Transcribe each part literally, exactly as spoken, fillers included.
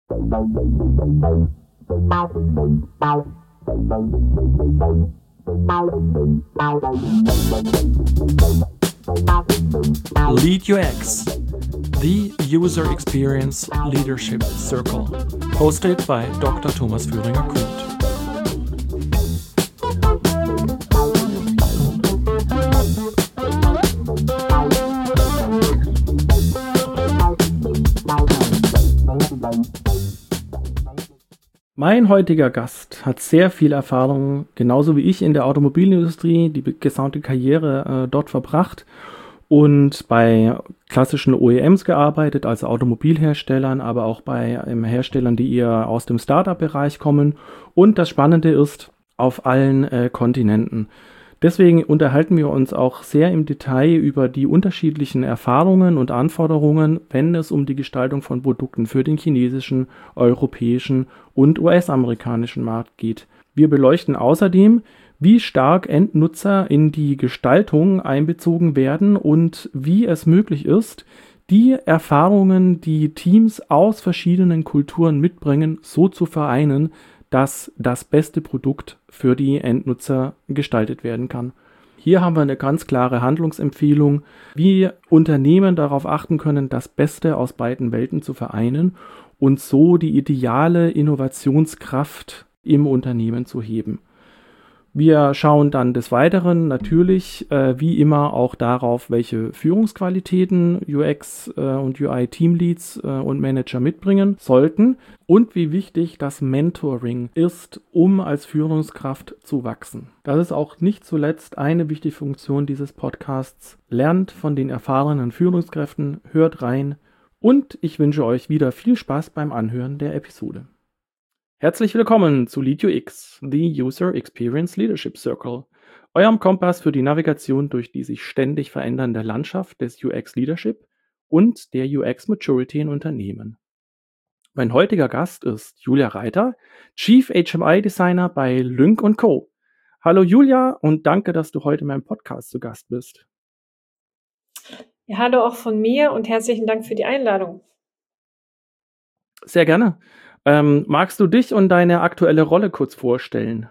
Lead U X, the User Experience Leadership Circle, hosted by Doctor Thomas Führinger-Kruth. Mein heutiger Gast hat sehr viel Erfahrung, genauso wie ich, in der Automobilindustrie, die gesamte Karriere äh, dort verbracht und bei klassischen O E Ms gearbeitet, also Automobilherstellern, aber auch bei ähm, Herstellern, die eher aus dem Startup-Bereich kommen. Und das Spannende ist, auf allen äh, Kontinenten. Deswegen unterhalten wir uns auch sehr im Detail über die unterschiedlichen Erfahrungen und Anforderungen, wenn es um die Gestaltung von Produkten für den chinesischen, europäischen und U S-amerikanischen Markt geht. Wir beleuchten außerdem, wie stark Endnutzer in die Gestaltung einbezogen werden und wie es möglich ist, die Erfahrungen, die Teams aus verschiedenen Kulturen mitbringen, so zu vereinen, dass das beste Produkt für die Endnutzer gestaltet werden kann. Hier haben wir eine ganz klare Handlungsempfehlung, wie Unternehmen darauf achten können, das Beste aus beiden Welten zu vereinen und so die ideale Innovationskraft im Unternehmen zu heben. Wir schauen dann des Weiteren natürlich äh, wie immer auch darauf, welche Führungsqualitäten U X äh, und U I-Teamleads äh, und Manager mitbringen sollten und wie wichtig das Mentoring ist, um als Führungskraft zu wachsen. Das ist auch nicht zuletzt eine wichtige Funktion dieses Podcasts. Lernt von den erfahrenen Führungskräften, hört rein und ich wünsche euch wieder viel Spaß beim Anhören der Episode. Herzlich willkommen zu Lead U X, the User Experience Leadership Circle, eurem Kompass für die Navigation durch die sich ständig verändernde Landschaft des U X Leadership und der U X Maturity in Unternehmen. Mein heutiger Gast ist Julia Reiter, Chief H M I Designer bei Lynk und Co. Hallo Julia und danke, dass du heute in meinem Podcast zu Gast bist. Ja, hallo auch von mir und herzlichen Dank für die Einladung. Sehr gerne. Ähm, magst du dich und deine aktuelle Rolle kurz vorstellen?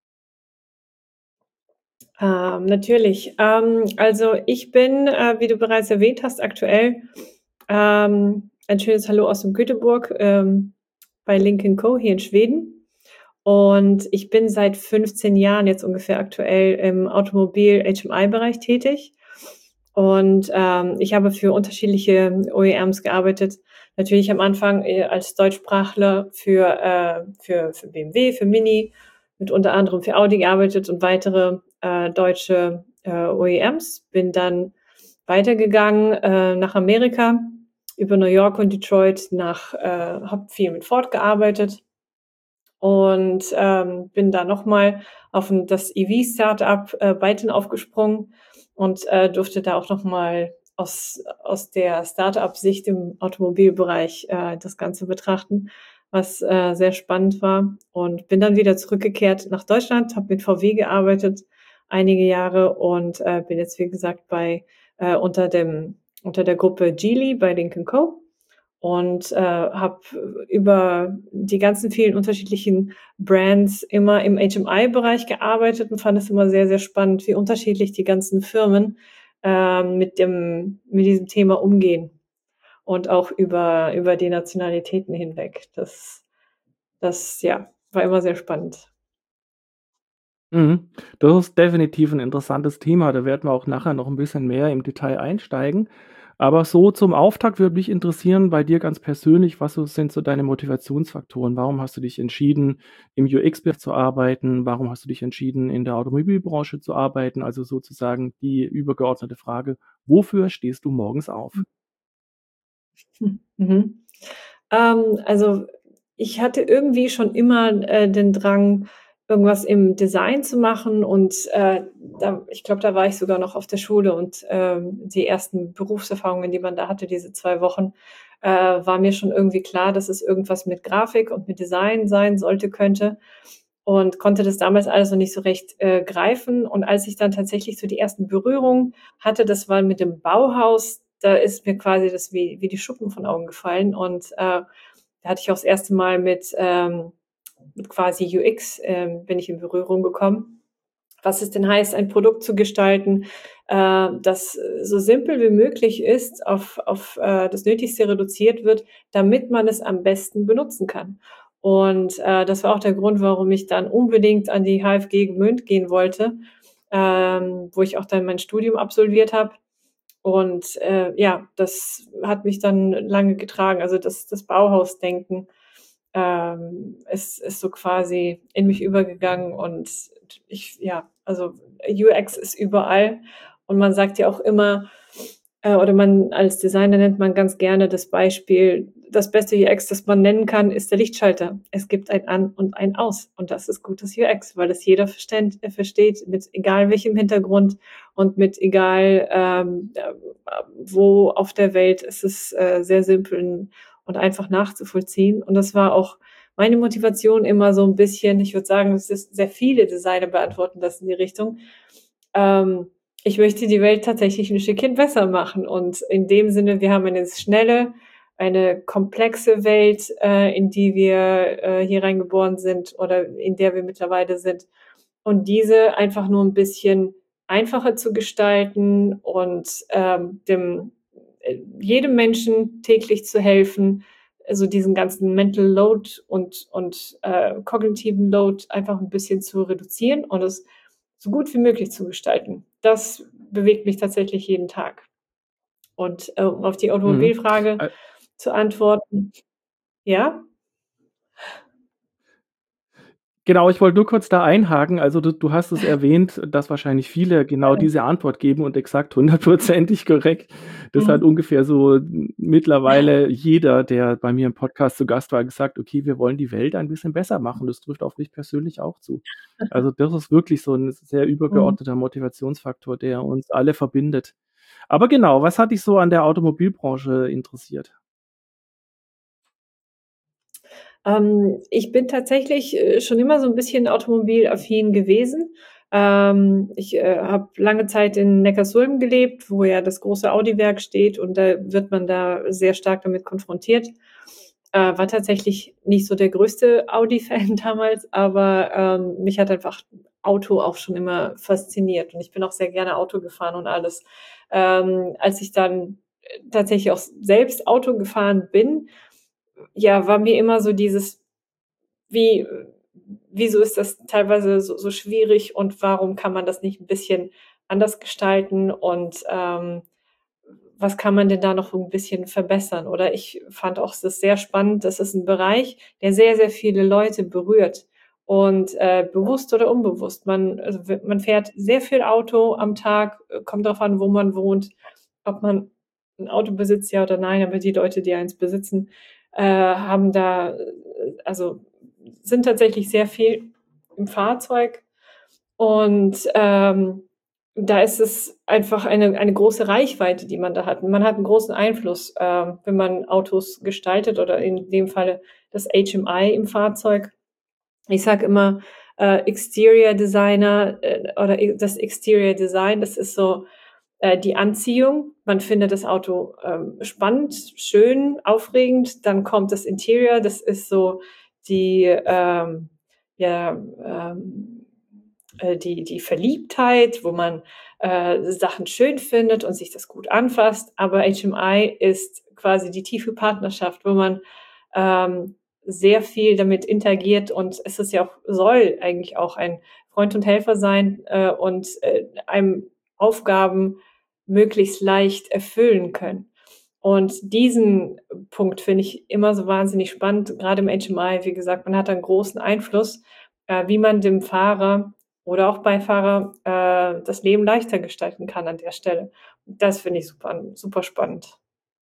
Ähm, natürlich. Ähm, also ich bin, äh, wie du bereits erwähnt hast, aktuell ähm, ein schönes Hallo aus dem Göteborg ähm, bei Lynk und Co. hier in Schweden. Und ich bin seit fünfzehn Jahren jetzt ungefähr aktuell im Automobil-H M I-Bereich tätig. Und ähm, ich habe für unterschiedliche O E Ms gearbeitet. Natürlich am Anfang äh, als Deutschsprachler für, äh, für, für B M W, für Mini, mit unter anderem für Audi gearbeitet und weitere äh, deutsche äh, O E Ms. Bin dann weitergegangen äh, nach Amerika, über New York und Detroit, nach, äh, habe viel mit Ford gearbeitet und ähm, bin da nochmal auf ein, das E V-Startup äh, Byton aufgesprungen und äh, durfte da auch nochmal aus, aus der Startup-Sicht im Automobilbereich äh, das Ganze betrachten, was äh, sehr spannend war. Und bin dann wieder zurückgekehrt nach Deutschland, habe mit V W gearbeitet einige Jahre und äh, bin jetzt, wie gesagt, bei äh, unter dem unter der Gruppe Geely bei Lynk und Co. Und äh, habe über die ganzen vielen unterschiedlichen Brands immer im H M I-Bereich gearbeitet und fand es immer sehr, sehr spannend, wie unterschiedlich die ganzen Firmen äh, mit dem mit diesem Thema umgehen und auch über über die Nationalitäten hinweg. Das das ja war immer sehr spannend. Mhm. Das ist definitiv ein interessantes Thema. Da werden wir auch nachher noch ein bisschen mehr im Detail einsteigen. Aber so zum Auftakt würde mich interessieren, bei dir ganz persönlich, was so sind so deine Motivationsfaktoren? Warum hast du dich entschieden, im U X-Bereich zu arbeiten? Warum hast du dich entschieden, in der Automobilbranche zu arbeiten? Also sozusagen die übergeordnete Frage: Wofür stehst du morgens auf? Hm, mhm. Ähm, also ich hatte irgendwie schon immer äh, den Drang, irgendwas im Design zu machen und äh, da, ich glaube, da war ich sogar noch auf der Schule und ähm, die ersten Berufserfahrungen, die man da hatte, diese zwei Wochen, äh, war mir schon irgendwie klar, dass es irgendwas mit Grafik und mit Design sein sollte, könnte und konnte das damals alles noch nicht so recht äh, greifen. Und als ich dann tatsächlich so die ersten Berührungen hatte, das war mit dem Bauhaus, da ist mir quasi das wie, wie die Schuppen von Augen gefallen und äh, da hatte ich auch das erste Mal mit, ähm, mit quasi U X ähm, bin ich in Berührung gekommen. Was es denn heißt, ein Produkt zu gestalten, äh, das so simpel wie möglich ist, auf, auf äh, das Nötigste reduziert wird, damit man es am besten benutzen kann. Und äh, das war auch der Grund, warum ich dann unbedingt an die H F G Gmünd gehen wollte, ähm, wo ich auch dann mein Studium absolviert habe. Und äh, ja, das hat mich dann lange getragen. Also das, das Bauhausdenken ähm, ist, ist so quasi in mich übergegangen. Und ich, ja, also U X ist überall. Und man sagt ja auch immer, äh, oder man als Designer nennt man ganz gerne das Beispiel, das beste U X, das man nennen kann, ist der Lichtschalter. Es gibt ein An und ein Aus. Und das ist gutes U X, weil es jeder versteht, versteht mit egal welchem Hintergrund und mit egal ähm, wo auf der Welt. Ist es äh, sehr simpel und einfach nachzuvollziehen. Und das war auch meine Motivation immer so ein bisschen, ich würde sagen, es ist sehr viele Designer beantworten das in die Richtung. Ähm, ich möchte die Welt tatsächlich ein Stückchen besser machen. Und in dem Sinne, wir haben eine schnelle, eine komplexe Welt, äh, in die wir äh, hier reingeboren sind oder in der wir mittlerweile sind. Und diese einfach nur ein bisschen einfacher zu gestalten und ähm, dem äh, jedem Menschen täglich zu helfen, also diesen ganzen Mental Load und, und äh, kognitiven Load einfach ein bisschen zu reduzieren und es so gut wie möglich zu gestalten. Das bewegt mich tatsächlich jeden Tag. Und äh, um auf die Mhm. Automobilfrage Äh, zu antworten, ja? Genau, ich wollte nur kurz da einhaken. Also du, du hast es erwähnt, dass wahrscheinlich viele genau diese Antwort geben und exakt hundertprozentig korrekt. Das hat Mhm. ungefähr so mittlerweile jeder, der bei mir im Podcast zu Gast war, gesagt, okay, wir wollen die Welt ein bisschen besser machen. Das trifft auf mich persönlich auch zu. Also das ist wirklich so ein sehr Mhm. übergeordneter Motivationsfaktor, der uns alle verbindet. Aber genau, was hat dich so an der Automobilbranche interessiert? Ähm, ich bin tatsächlich äh, schon immer so ein bisschen automobilaffin gewesen. Ähm, ich äh, habe lange Zeit in Neckarsulm gelebt, wo ja das große Audi-Werk steht und da wird man da sehr stark damit konfrontiert. Äh, war tatsächlich nicht so der größte Audi-Fan damals, aber ähm, mich hat einfach Auto auch schon immer fasziniert und ich bin auch sehr gerne Auto gefahren und alles. Ähm, als ich dann tatsächlich auch selbst Auto gefahren bin, ja, war mir immer so dieses, wie, wieso ist das teilweise so, so schwierig und warum kann man das nicht ein bisschen anders gestalten und ähm, was kann man denn da noch ein bisschen verbessern? Oder ich fand auch, es ist sehr spannend, das ist ein Bereich, der sehr, sehr viele Leute berührt und äh, bewusst oder unbewusst. Man, also man fährt sehr viel Auto am Tag, äh, kommt darauf an, wo man wohnt, ob man ein Auto besitzt, ja oder nein, aber die Leute, die eins besitzen, äh, haben da, äh, also sind tatsächlich sehr viel im Fahrzeug und ähm, da ist es einfach eine, eine große Reichweite, die man da hat. Und man hat einen großen Einfluss, ähm, wenn man Autos gestaltet oder in dem Falle das H M I im Fahrzeug. Ich sage immer, äh, Exterior Designer äh, oder das Exterior Design, das ist so äh, die Anziehung. Man findet das Auto ähm, spannend, schön, aufregend. Dann kommt das Interior, das ist so die, ähm, ja, ähm, äh, die, die Verliebtheit, wo man äh, Sachen schön findet und sich das gut anfasst. Aber H M I ist quasi die tiefe Partnerschaft, wo man ähm, sehr viel damit interagiert und es ist ja auch, soll eigentlich auch ein Freund und Helfer sein äh, und äh, einem Aufgaben möglichst leicht erfüllen können. Und diesen Punkt finde ich immer so wahnsinnig spannend, gerade im H M I. Wie gesagt, man hat einen großen Einfluss, äh, wie man dem Fahrer oder auch Beifahrer äh, das Leben leichter gestalten kann an der Stelle. Das finde ich super, super spannend.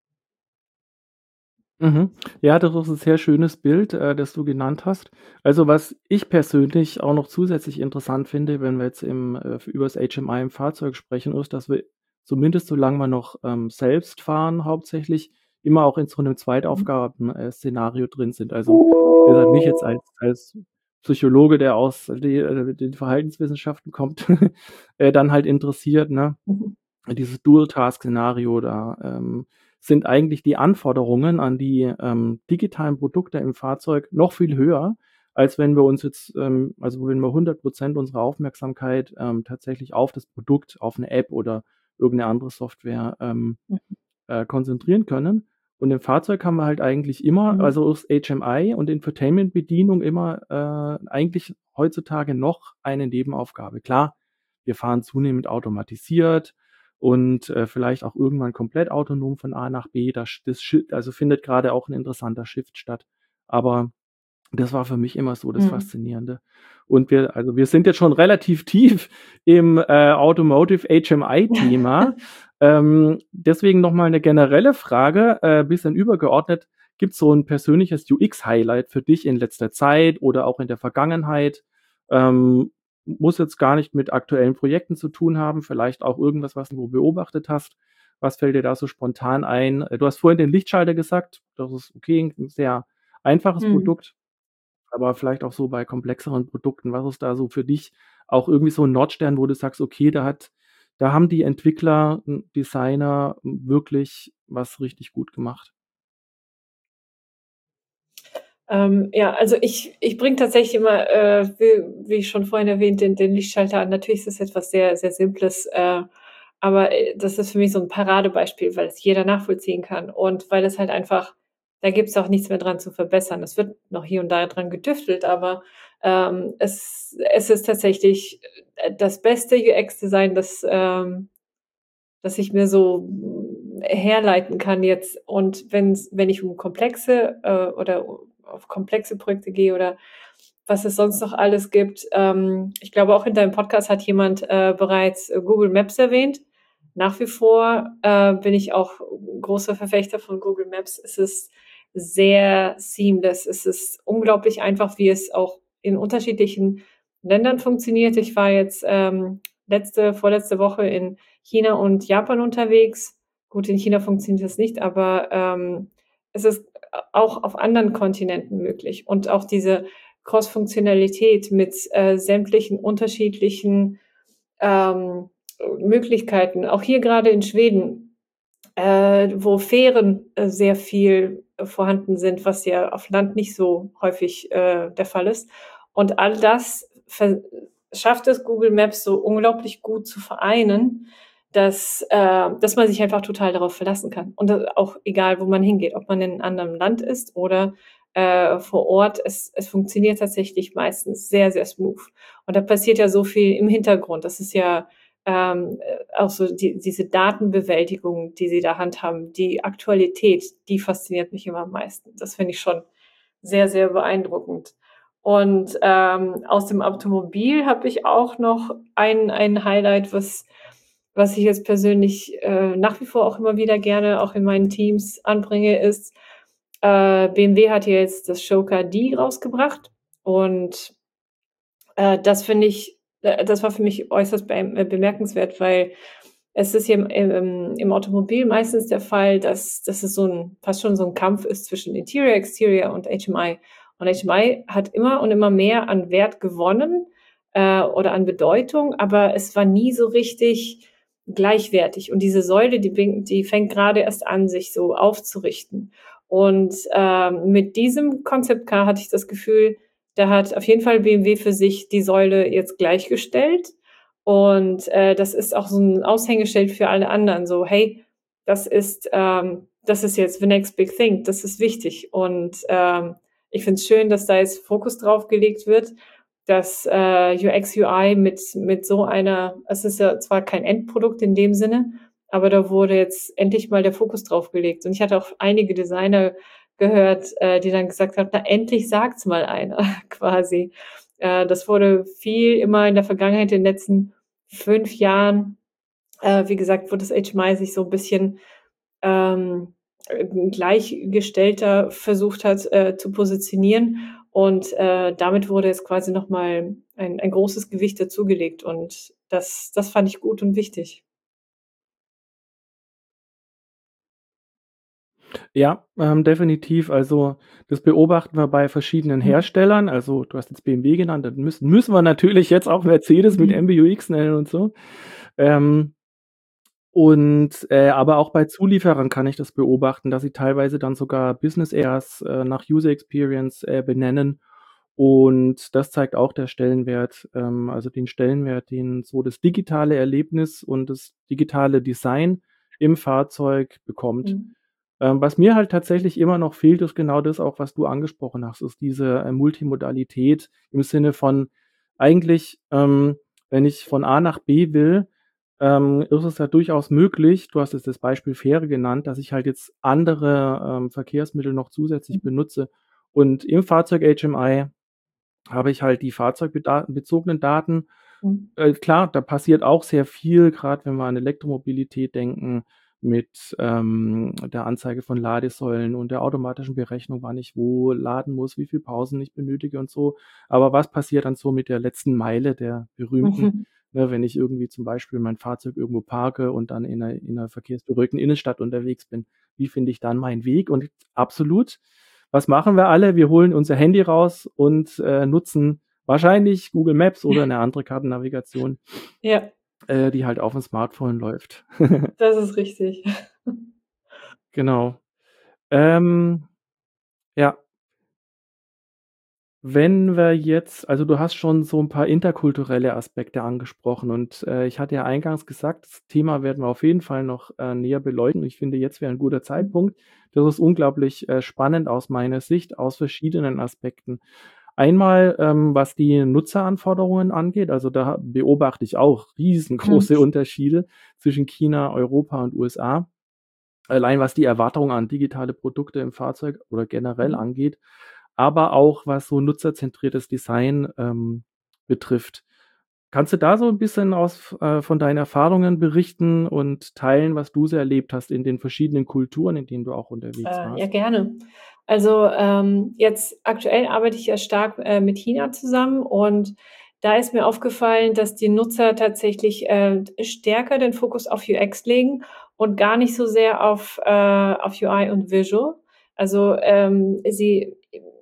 Mhm. Ja, das ist ein sehr schönes Bild, äh, das du genannt hast. Also, was ich persönlich auch noch zusätzlich interessant finde, wenn wir jetzt im äh, über das H M I im Fahrzeug sprechen, ist, dass wir zumindest solange wir noch, ähm, selbst fahren hauptsächlich, immer auch in so 'nem Zweitaufgaben äh, Szenario drin sind. Also, das hat mich jetzt als als Psychologe, der aus de äh, den Verhaltenswissenschaften kommt, äh, dann halt interessiert, ne? Mhm. Dieses Dual-Task-Szenario da, ähm sind eigentlich die Anforderungen an die ähm, digitalen Produkte im Fahrzeug noch viel höher, als wenn wir uns jetzt, ähm, also wenn wir hundert Prozent unserer Aufmerksamkeit ähm, tatsächlich auf das Produkt, auf eine App oder irgendeine andere Software ähm, Mhm. äh, konzentrieren können. Und im Fahrzeug haben wir halt eigentlich immer, Mhm. also aus H M I und Infotainment-Bedienung immer äh, eigentlich heutzutage noch eine Nebenaufgabe. Klar, wir fahren zunehmend automatisiert und äh, vielleicht auch irgendwann komplett autonom von A nach B. Das, das Shi- also findet gerade auch ein interessanter Shift statt. Aber das war für mich immer so das Mhm. Faszinierende. Und wir, also wir sind jetzt schon relativ tief im äh, Automotive H M I-Thema. Ähm, deswegen nochmal eine generelle Frage, äh, bisschen übergeordnet. Gibt es so ein persönliches U X-Highlight für dich in letzter Zeit oder auch in der Vergangenheit? Ähm, muss jetzt gar nicht mit aktuellen Projekten zu tun haben, vielleicht auch irgendwas, was du beobachtet hast. Was fällt dir da so spontan ein? Äh, Du hast vorhin den Lichtschalter gesagt, das ist okay, ein sehr einfaches Mhm. Produkt. Aber vielleicht auch so bei komplexeren Produkten. Was ist da so für dich auch irgendwie so 'n Nordstern, wo du sagst: „Okay, da hat da haben die Entwickler, hm, Designer wirklich was richtig gut gemacht?“ Ähm, ja, also ich ich bringe tatsächlich immer, äh, wie wie ich schon vorhin erwähnt, den den Lichtschalter an. Natürlich ist das etwas sehr, sehr Simples, äh, aber, äh, das ist für mich so ein Paradebeispiel, weil es jeder nachvollziehen kann und weil es halt einfach da gibt's auch nichts mehr dran zu verbessern. Es wird noch hier und da dran getüftelt, aber, ähm, es es ist tatsächlich, äh, das beste U X-Design, das, ähm das ich mir so, hm, herleiten kann jetzt. Und wenn's wenn ich um komplexe, äh, oder auf komplexe Projekte gehe oder was es sonst noch alles gibt. Ähm, ich glaube, auch in deinem Podcast hat jemand, äh, bereits, äh, Google Maps erwähnt. Nach wie vor, äh, bin ich auch großer Verfechter von Google Maps. Es ist sehr seamless. Es ist unglaublich einfach, wie es auch in unterschiedlichen Ländern funktioniert. Ich war jetzt, ähm, letzte vorletzte Woche in China und Japan unterwegs. Gut, in China funktioniert das nicht, aber, ähm, es ist auch auf anderen Kontinenten möglich und auch diese Cross-Funktionalität mit, äh, sämtlichen unterschiedlichen, ähm, Möglichkeiten. Auch hier gerade in Schweden, äh, wo Fähren, äh, sehr viel, äh, vorhanden sind, was ja auf Land nicht so häufig, äh, der Fall ist. Und all das ver schafft es Google Maps so unglaublich gut zu vereinen, dass äh, dass man sich einfach total darauf verlassen kann. Und, äh, auch egal, wo man hingeht, ob man in 'nem anderen Land ist oder, äh, vor Ort. Es es funktioniert tatsächlich meistens sehr, sehr smooth. Und da passiert ja so viel im Hintergrund. Das ist ja ähm, äh, auch so die diese Datenbewältigung, die sie da handhaben, die Aktualität, die fasziniert mich immer am meisten. Das finde ich schon sehr, sehr beeindruckend. Und, ähm, aus dem Automobil habe ich auch noch ein ein Highlight, was was ich jetzt persönlich, äh, nach wie vor auch immer wieder gerne auch in meinen Teams anbringe, ist, äh, B M W hat ja jetzt das Joker D rausgebracht und äh, das finde ich äh, das war für mich äußerst beim äh, bemerkenswert, weil es ist hier im im im Automobil meistens der Fall, dass dass es so 'n fast schon so 'n Kampf ist zwischen Interior, Exterior und H M I. Und H M I hat immer und immer mehr an Wert gewonnen, äh, oder an Bedeutung, aber es war nie so richtig gleichwertig. Und diese Säule, die bin die fängt grade erst an, sich so aufzurichten. Und, ähm, mit diesem Concept Car hatte ich das Gefühl, da hat auf jeden Fall B M W für sich die Säule jetzt gleichgestellt und, äh, das ist auch so 'n Aushängeschild für alle anderen, so: „Hey, das ist, ähm das ist jetzt the next big thing. Das ist wichtig.“ Und, ähm, ich finde es schön, dass da jetzt Fokus drauf gelegt wird, dass, äh, U X, U I mit mit so einer es ist ja zwar kein Endprodukt in dem Sinne, aber da wurde jetzt endlich mal der Fokus drauf gelegt. Und ich hatte auch einige Designer gehört, äh, die dann gesagt haben: „Na, endlich sagt's mal einer“, quasi. Äh, das wurde viel immer in der Vergangenheit, in den letzten fünf Jahren, äh, wie gesagt, wo das H M I sich so 'n bisschen, ähm, äh, gleichgestellter versucht hat, äh, zu positionieren. Und, äh, damit wurde jetzt quasi noch mal ein ein großes Gewicht dazugelegt und das das fand ich gut und wichtig. Ja, ähm, definitiv. Also, das beobachten wir bei verschiedenen Mhm. Herstellern. Also, du hast jetzt B M W genannt, dann müssen müssen wir natürlich jetzt auch Mercedes mit Mhm. M B U X nennen und so. Ähm Und, äh, aber auch bei Zulieferern kann ich das beobachten, dass sie teilweise dann sogar Business Areas, äh, nach User Experience, äh, benennen. Und das zeigt auch der Stellenwert, ähm, also den Stellenwert, den so das digitale Erlebnis und das digitale Design im Fahrzeug bekommt. Mhm. Ähm, was mir halt tatsächlich immer noch fehlt, ist genau das auch, was du angesprochen hast, ist diese, äh, Multimodalität im Sinne von eigentlich, ähm, wenn ich von A nach B will, ähm, ist es ja durchaus möglich, du hast jetzt das Beispiel Fähre genannt, dass ich halt jetzt andere, ähm, Verkehrsmittel noch zusätzlich benutze. Und im Fahrzeug H M I habe ich halt die fahrzeugbeda bezogenen Daten. Mhm. Äh, klar, da passiert auch sehr viel, grad wenn wir an Elektromobilität denken, mit, ähm, der Anzeige von Ladesäulen und der automatischen Berechnung, wann ich wo laden muss, wie viel Pausen ich benötige und so. Aber was passiert dann so mit der letzten Meile, der berühmten, Mhm. ne, wenn ich irgendwie zum Beispiel mein Fahrzeug irgendwo parke und dann in 'ner in 'ner verkehrsberuhigten Innenstadt unterwegs bin? Wie finde ich dann meinen Weg? Und absolut, was machen wir alle? Wir holen unser Handy raus und, äh, nutzen wahrscheinlich Google Maps oder 'ne andere Kartennavigation, Ja. äh, die halt aufm Smartphone läuft. Das ist richtig. Genau. Ähm, ja. Wenn wir jetzt also, du hast schon so 'n paar interkulturelle Aspekte angesprochen und, äh, ich hatte ja eingangs gesagt, das Thema werden wir auf jeden Fall noch, äh, näher beleuchten. Ich finde, jetzt wäre 'n guter Mhm. Zeitpunkt. Das ist unglaublich, äh, spannend aus meiner Sicht, aus verschiedenen Aspekten. Einmal, ähm, was die Nutzeranforderungen angeht, also, da beobachte ich auch Mhm. riesengroße Unterschiede zwischen China, Europa und U S A. Allein was die Erwartung an digitale Produkte im Fahrzeug oder generell Mhm. angeht, aber auch was so nutzerzentriertes Design, ähm, betrifft. Kannst du da so 'n bisschen aus äh, von deinen Erfahrungen berichten und teilen, was du so erlebt hast in den verschiedenen Kulturen, in denen du auch unterwegs Äh, ja, warst? gerne. Also, ähm, jetzt aktuell arbeite ich ja stark, äh, mit China zusammen und da ist mir aufgefallen, dass die Nutzer tatsächlich, äh, stärker den Fokus auf U X legen und gar nicht so sehr auf, äh auf U I und Visual. Also, ähm, sie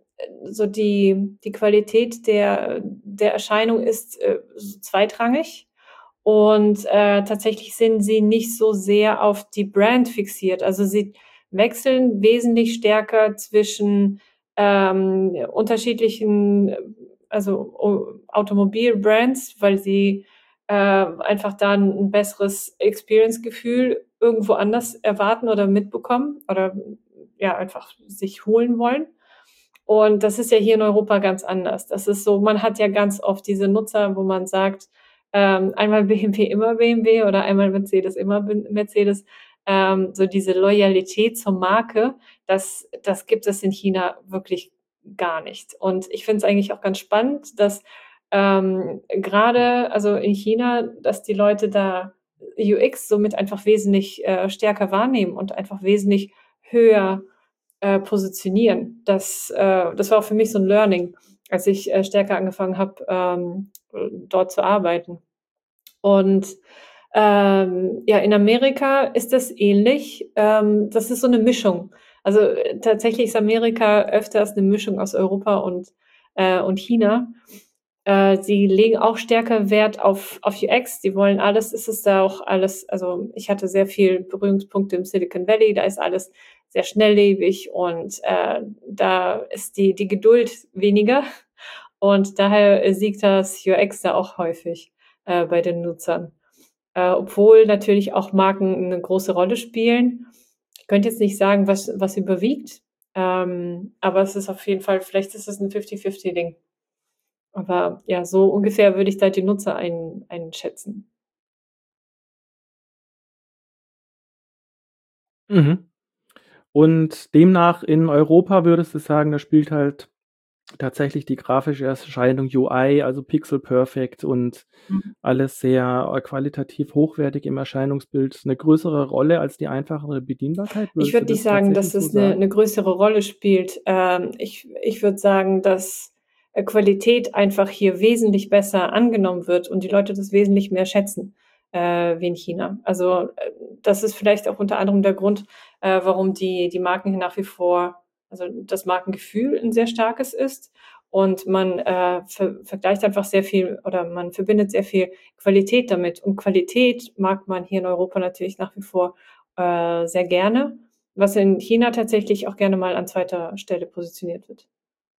so die die Qualität der der Erscheinung ist, äh, s zweitrangig und, äh, tatsächlich sind sie nicht so sehr auf die Brand fixiert. Also, sie wechseln wesentlich stärker zwischen, ähm, unterschiedlichen, also, O Automobil-Brands, weil sie, äh, einfach dann 'n besseres Experience-Gefühl irgendwo anders erwarten oder mitbekommen oder, ja, einfach sich holen wollen. Und das ist ja hier in Europa ganz anders. Das ist so man hat ja ganz oft diese Nutzer, wo man sagt, ähm, einmal B M W, immer B M W oder einmal Mercedes, immer B Mercedes. Ähm, so diese Loyalität zur Marke, das das gibt es in China wirklich gar nicht. Und ich finde es eigentlich auch ganz spannend, dass, ähm, grade also, in China, dass die Leute da U X somit einfach wesentlich, äh, stärker wahrnehmen und einfach wesentlich höher, äh, positionieren. Das äh, das war auch für mich so 'n Learning, als ich, äh, stärker angefangen habe, ähm, dort zu arbeiten. Und, ähm, ja, in Amerika ist das ähnlich. Ähm, das ist so 'ne Mischung. Also, tatsächlich ist Amerika öfters 'ne Mischung aus Europa und äh, und China. Äh, sie legen auch stärker Wert auf auf U X. Die wollen alles es ist da auch alles also, ich hatte sehr viel Berührungspunkte im Silicon Valley, da ist alles sehr schnelllebig und, äh, da ist die die Geduld weniger und daher siegt das U X da auch häufig, äh, bei den Nutzern. Äh, obwohl natürlich auch Marken 'ne große Rolle spielen. Ich könnte jetzt nicht sagen, was was überwiegt, ähm, aber es ist auf jeden Fall vielleicht ist es 'n Fifty-Fifty Ding. Aber ja, so ungefähr würde ich da die Nutzer ein einschätzen. Mhm. Und demnach in Europa würdest du sagen, da spielt halt tatsächlich die grafische Erscheinung U I, also Pixel Perfect und Mhm. alles sehr, äh, qualitativ hochwertig im Erscheinungsbild 'ne größere Rolle als die einfachere Bedienbarkeit? Ich Würdest du würde nicht das sagen, dass tatsächlich so es 'ne sagen? 'ne größere Rolle spielt. Ähm, ich ich würde sagen, dass, äh, Qualität einfach hier wesentlich besser angenommen wird und die Leute das wesentlich mehr schätzen, äh, wie in China. Also, äh, das ist vielleicht auch unter anderem der Grund, äh, warum die die Marken hier nach wie vor also, das Markengefühl 'n sehr starkes ist Und man äh, ver vergleicht einfach sehr viel oder man verbindet sehr viel Qualität damit. Und Qualität mag man hier in Europa natürlich nach wie vor äh, sehr gerne, was in China tatsächlich auch gerne mal an zweiter Stelle positioniert wird.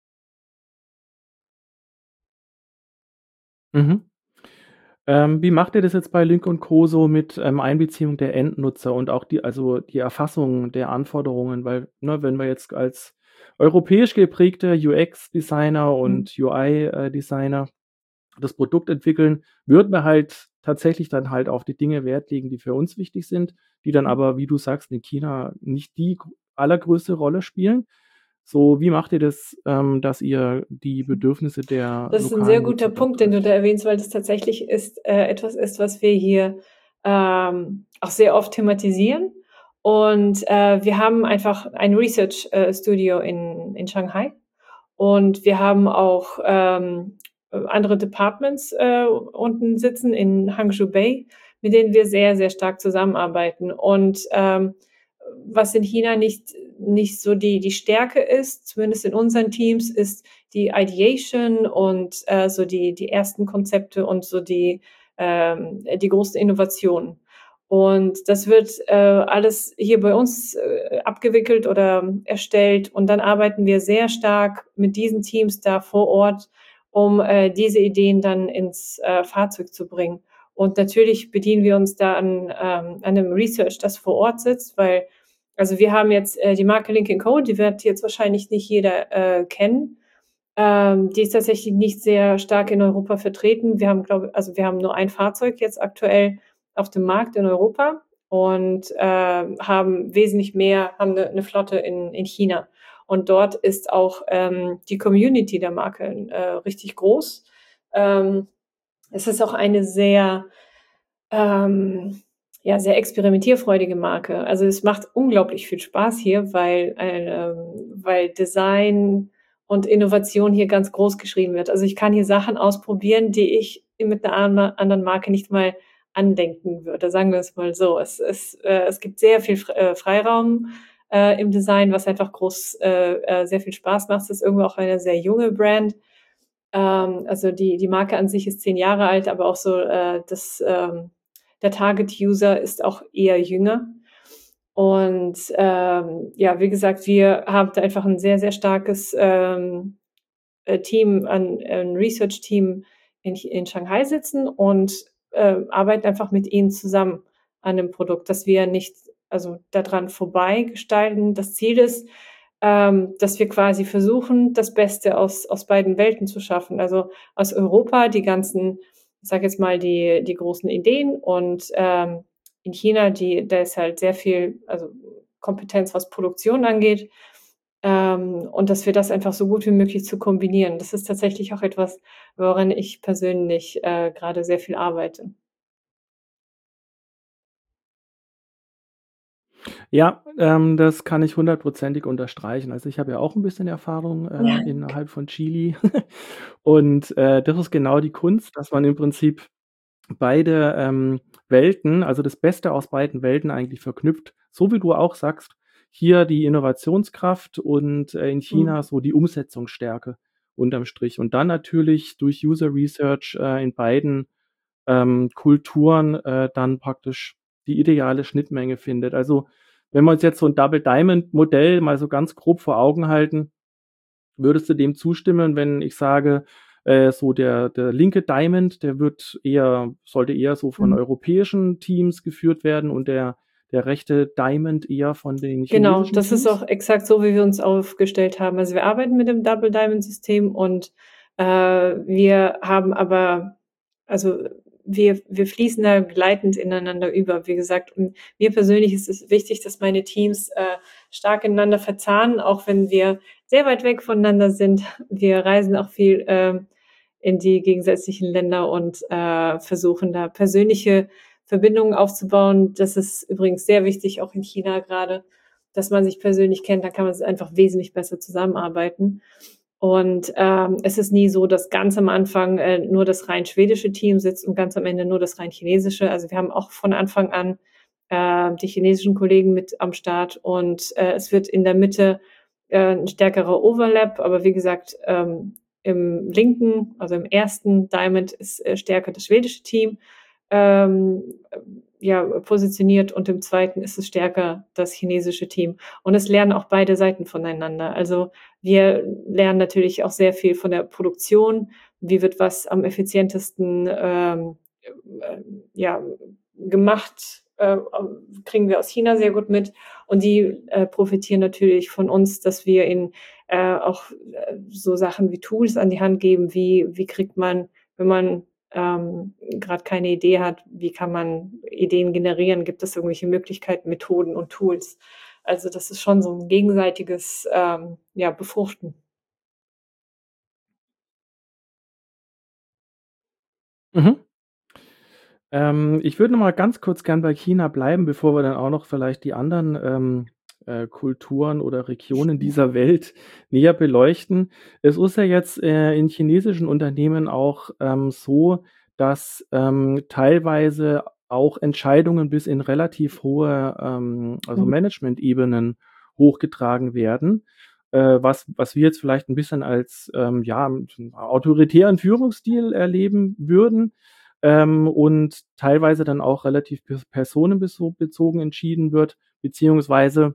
Mhm. Ähm, wie macht ihr das jetzt bei Lync und Co. so mit, ähm, Einbeziehung der Endnutzer und auch die also, die Erfassung der Anforderungen? Weil, ne, wenn wir jetzt als europäisch geprägter U X-Designer Mhm. und U I, äh, Designer das Produkt entwickeln, würden wir halt tatsächlich dann halt auf die Dinge Wert legen, die für uns wichtig sind, die dann aber, wie du sagst, in China nicht die gr allergrößte Rolle spielen. So, wie macht ihr das, ähm, dass ihr die Bedürfnisse der Das ist 'n sehr lokalen guter Nutzer dort Punkt, den du da trifft? erwähnst, weil das tatsächlich ist äh, etwas ist, was wir hier, ähm, auch sehr oft thematisieren. Und, äh, wir haben einfach ein Research, äh, Studio in in Shanghai und wir haben auch, ähm, äh, andere Departments, äh, unten sitzen in Hangzhou Bay, mit denen wir sehr, sehr stark zusammenarbeiten. Und, ähm, was in China nicht nicht so die die Stärke ist, zumindest in unseren Teams, ist die Ideation und, äh, so die die ersten Konzepte und so die ähm, die großen Innovationen. Und das wird, äh, alles hier bei uns, äh, abgewickelt oder erstellt und dann arbeiten wir sehr stark mit diesen Teams da vor Ort, um, äh, diese Ideen dann ins, äh, Fahrzeug zu bringen. Und natürlich bedienen wir uns da an ähm, an 'nem Research, das vor Ort sitzt, weil also, wir haben jetzt, äh, die Marke Lynk and Co., die wird jetzt wahrscheinlich nicht jeder, äh, kennen. Ähm, die ist tatsächlich nicht sehr stark in Europa vertreten. Wir haben, glaube also, wir haben nur ein Fahrzeug jetzt aktuell auf dem Markt in Europa und, ähm, haben wesentlich mehr haben 'ne 'ne Flotte in in China. Und dort ist auch, ähm, die Community der Marke, äh, richtig groß. Ähm, es ist auch eine sehr ähm, ja, sehr experimentierfreudige Marke. Also, es macht unglaublich viel Spaß hier, weil, ähm weil Design und Innovation hier ganz groß geschrieben wird. Also, ich kann hier Sachen ausprobieren, die ich mit 'ner ander anderen Marke nicht mal andenken würde, sagen wir es mal so. Es es äh, es gibt sehr viel F äh, Freiraum, äh, im Design, was einfach groß äh, äh, sehr viel Spaß macht. Es ist irgendwo auch eine sehr junge Brand. Ähm, also die die Marke an sich ist zehn Jahre alt, aber auch so, äh, das, ähm der Target-User ist auch eher jünger. Und, ähm, ja, wie gesagt, wir haben da einfach 'n sehr, sehr starkes, ähm, äh, Team an ein Research-Team in Ch in Shanghai sitzen und, äh, arbeiten einfach mit ihnen zusammen an 'nem Produkt, das wir nicht also, da dran vorbei gestalten. Das Ziel ist, ähm, dass wir quasi versuchen, das Beste aus aus beiden Welten zu schaffen. Also, aus Europa die ganzen ich sage jetzt mal, die die großen Ideen und, ähm, in China, die da ist halt sehr viel, also, Kompetenz, was Produktion angeht, ähm, und dass wir das einfach so gut wie möglich zu kombinieren. Das ist tatsächlich auch etwas, woran ich persönlich, äh, grade sehr viel arbeite. Ja, ähm, das kann ich hundertprozentig unterstreichen. Also, ich habe ja auch 'n bisschen Erfahrung, Ja, äh, k innerhalb von Geely und, äh, das ist genau die Kunst, dass man im Prinzip beide, ähm, Welten also, das Beste aus beiden Welten eigentlich verknüpft. So wie du auch sagst, hier die Innovationskraft und, äh, in China Mhm. so die Umsetzungsstärke unterm Strich. Und dann natürlich durch User Research, äh, in beiden, ähm, Kulturen, äh, dann praktisch die ideale Schnittmenge findet. Also, wenn wir uns jetzt so 'n Double Diamond Modell mal so ganz grob vor Augen halten, würdest du dem zustimmen, wenn ich sage, äh, so der der linke Diamond, der wird eher sollte eher so von Mhm. europäischen Teams geführt werden und der der rechte Diamond eher von den Genau, chinesischen das ist Teams? auch exakt so, wie wir uns aufgestellt haben. Also, wir arbeiten mit dem Double Diamond System und, äh, wir haben aber also, wir wir fließen da gleitend ineinander über. Wie gesagt, hm, mir persönlich ist es wichtig, dass meine Teams, äh, stark ineinander verzahnen, auch wenn wir sehr weit weg voneinander sind. Wir reisen auch viel, ähm, in die gegensätzlichen Länder und, äh, versuchen da persönliche Verbindungen aufzubauen. Das ist übrigens sehr wichtig, auch in China grade, dass man sich persönlich kennt, da kann man s einfach wesentlich besser zusammenarbeiten. Und, ähm, es ist nie so, dass ganz am Anfang, äh, nur das rein schwedische Team sitzt und ganz am Ende nur das rein chinesische. Also, wir haben auch von Anfang an, äh, die chinesischen Kollegen mit am Start und, äh, es wird in der Mitte, äh, 'n stärkerer Overlap, aber wie gesagt, ähm im linken, also im ersten Diamond ist äh, stärker das schwedische Team ähm, ja, positioniert und im zweiten ist es stärker das chinesische Team. Und es lernen auch beide Seiten voneinander. Also wir lernen natürlich auch sehr viel von der Produktion. Wie wird was am effizientesten ähm, äh, ja, gemacht, äh, kriegen wir aus China sehr gut mit. Und die äh, profitieren natürlich von uns, dass wir ihnen äh, auch äh, so Sachen wie Tools an die Hand geben, wie, wie kriegt man, wenn man ähm, gerade keine Idee hat, wie kann man Ideen generieren, gibt es irgendwelche Möglichkeiten, Methoden und Tools. Also das ist schon so ein gegenseitiges ähm, ja, Befruchten. Mhm. Ähm, ich würde noch mal ganz kurz gern bei China bleiben, bevor wir dann auch noch vielleicht die anderen, ähm, äh, Kulturen oder Regionen dieser Welt näher beleuchten. Es ist ja jetzt, äh, in chinesischen Unternehmen auch, ähm, so, dass, ähm, teilweise auch Entscheidungen bis in relativ hohe, ähm, also Mhm. Managementebenen hochgetragen werden, äh, was was wir jetzt vielleicht ein bisschen als, ähm, ja, autoritären Führungsstil erleben würden ähm, und teilweise dann auch relativ pers personenbezogen entschieden wird, beziehungsweise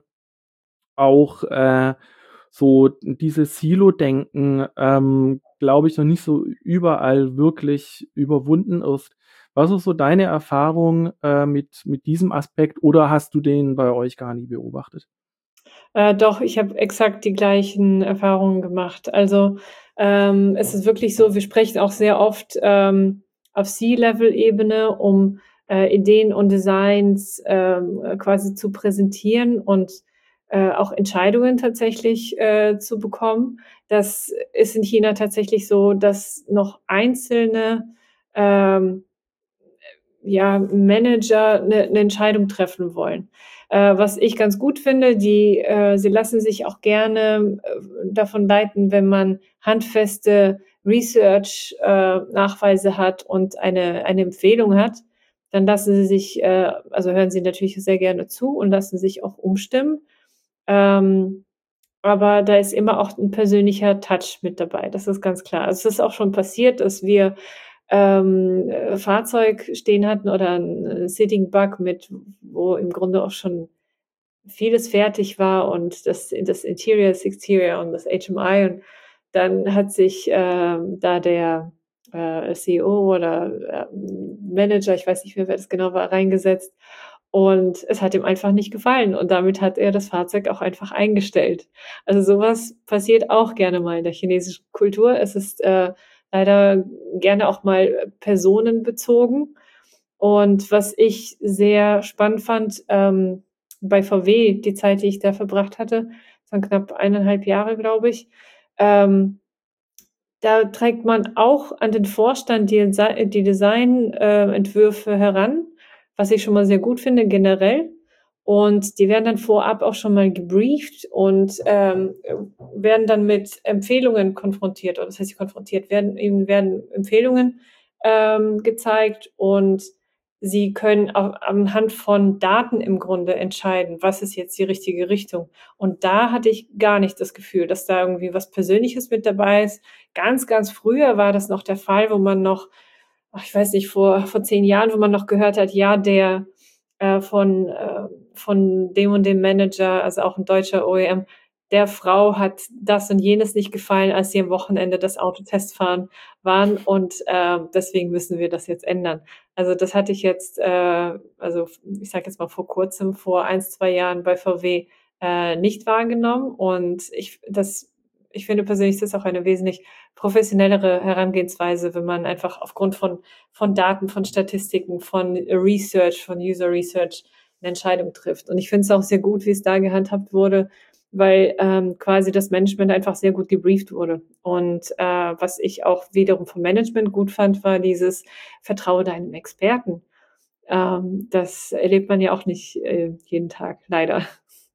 auch äh, so dieses Silo-Denken, ähm, glaube ich, noch nicht so überall wirklich überwunden ist. Was ist so deine Erfahrung äh, mit, mit diesem Aspekt oder hast du den bei euch gar nie beobachtet? Äh, doch, ich habe exakt die gleichen Erfahrungen gemacht. Also, ähm, es ist wirklich so, wir sprechen auch sehr oft, ähm, auf C-Level-Ebene, um, äh, Ideen und Designs, ähm, äh, quasi zu präsentieren und, äh, auch Entscheidungen tatsächlich, äh, zu bekommen. Das ist in China tatsächlich so, dass noch einzelne, ähm ja, Manager 'ne 'ne Entscheidung treffen wollen. Äh, was ich ganz gut finde, die äh, sie lassen sich auch gerne, äh, davon leiten, wenn man handfeste Research, äh, Nachweise hat und eine eine Empfehlung hat, dann lassen sie sich äh, also hören sie natürlich sehr gerne zu und lassen sich auch umstimmen. Ähm, aber da ist immer auch 'n persönlicher Touch mit dabei, das ist ganz klar. Also, es ist auch schon passiert, dass wir ähm, äh, Fahrzeug stehen hatten oder 'n, äh, Sitting Bug mit wo im Grunde auch schon vieles fertig war und das das Interior, das Exterior und das H M I und dann hat sich, ähm, da der, äh, C E O oder, ähm, Manager, ich weiß nicht mehr, wer das genau war, reingesetzt und es hat ihm einfach nicht gefallen und damit hat er das Fahrzeug auch einfach eingestellt. Also, so was passiert auch gerne mal in der chinesischen Kultur. Es ist, äh, leider gerne auch mal personenbezogen. Und was ich sehr spannend fand, ähm, bei V W, die Zeit, die ich da verbracht hatte, das waren knapp eineinhalb Jahre, glaube ich, ähm, da trägt man auch an den Vorstand die Desi die Design äh, Entwürfe heran, was ich schon mal sehr gut finde generell. Und die werden dann vorab auch schon mal gebrieft und, ähm, äh, werden dann mit Empfehlungen konfrontiert oder das heißt nicht konfrontiert, werden ihnen werden Empfehlungen, ähm, gezeigt und sie können a anhand von Daten im Grunde entscheiden, was ist jetzt die richtige Richtung. Und da hatte ich gar nicht das Gefühl, dass da irgendwie was Persönliches mit dabei ist. Ganz, ganz früher war das noch der Fall, wo man noch, ach, ich weiß nicht, vor vor zehn Jahren, wo man noch gehört hat, ja, der, äh, von, äh von dem und dem Manager, also auch 'n deutscher O E M, der Frau hat das und jenes nicht gefallen, als sie am Wochenende das Auto testfahren waren und, äh, deswegen müssen wir das jetzt ändern. Also, das hatte ich jetzt, äh also, ich sage jetzt mal vor Kurzem, vor eins, zwei Jahren bei V W, äh, nicht wahrgenommen und ich das ich finde persönlich, das ist auch eine wesentlich professionellere Herangehensweise, wenn man einfach aufgrund von von Daten, von Statistiken, von Research, von User Research 'ne Entscheidung trifft. Und ich finde es auch sehr gut, wie es da gehandhabt wurde, weil, ähm, quasi das Management einfach sehr gut gebrieft wurde. Und, äh, was ich auch wiederum vom Management gut fand, war dieses: „Vertraue deinem Experten.“ Ähm, das erlebt man ja auch nicht, äh, jeden Tag, leider.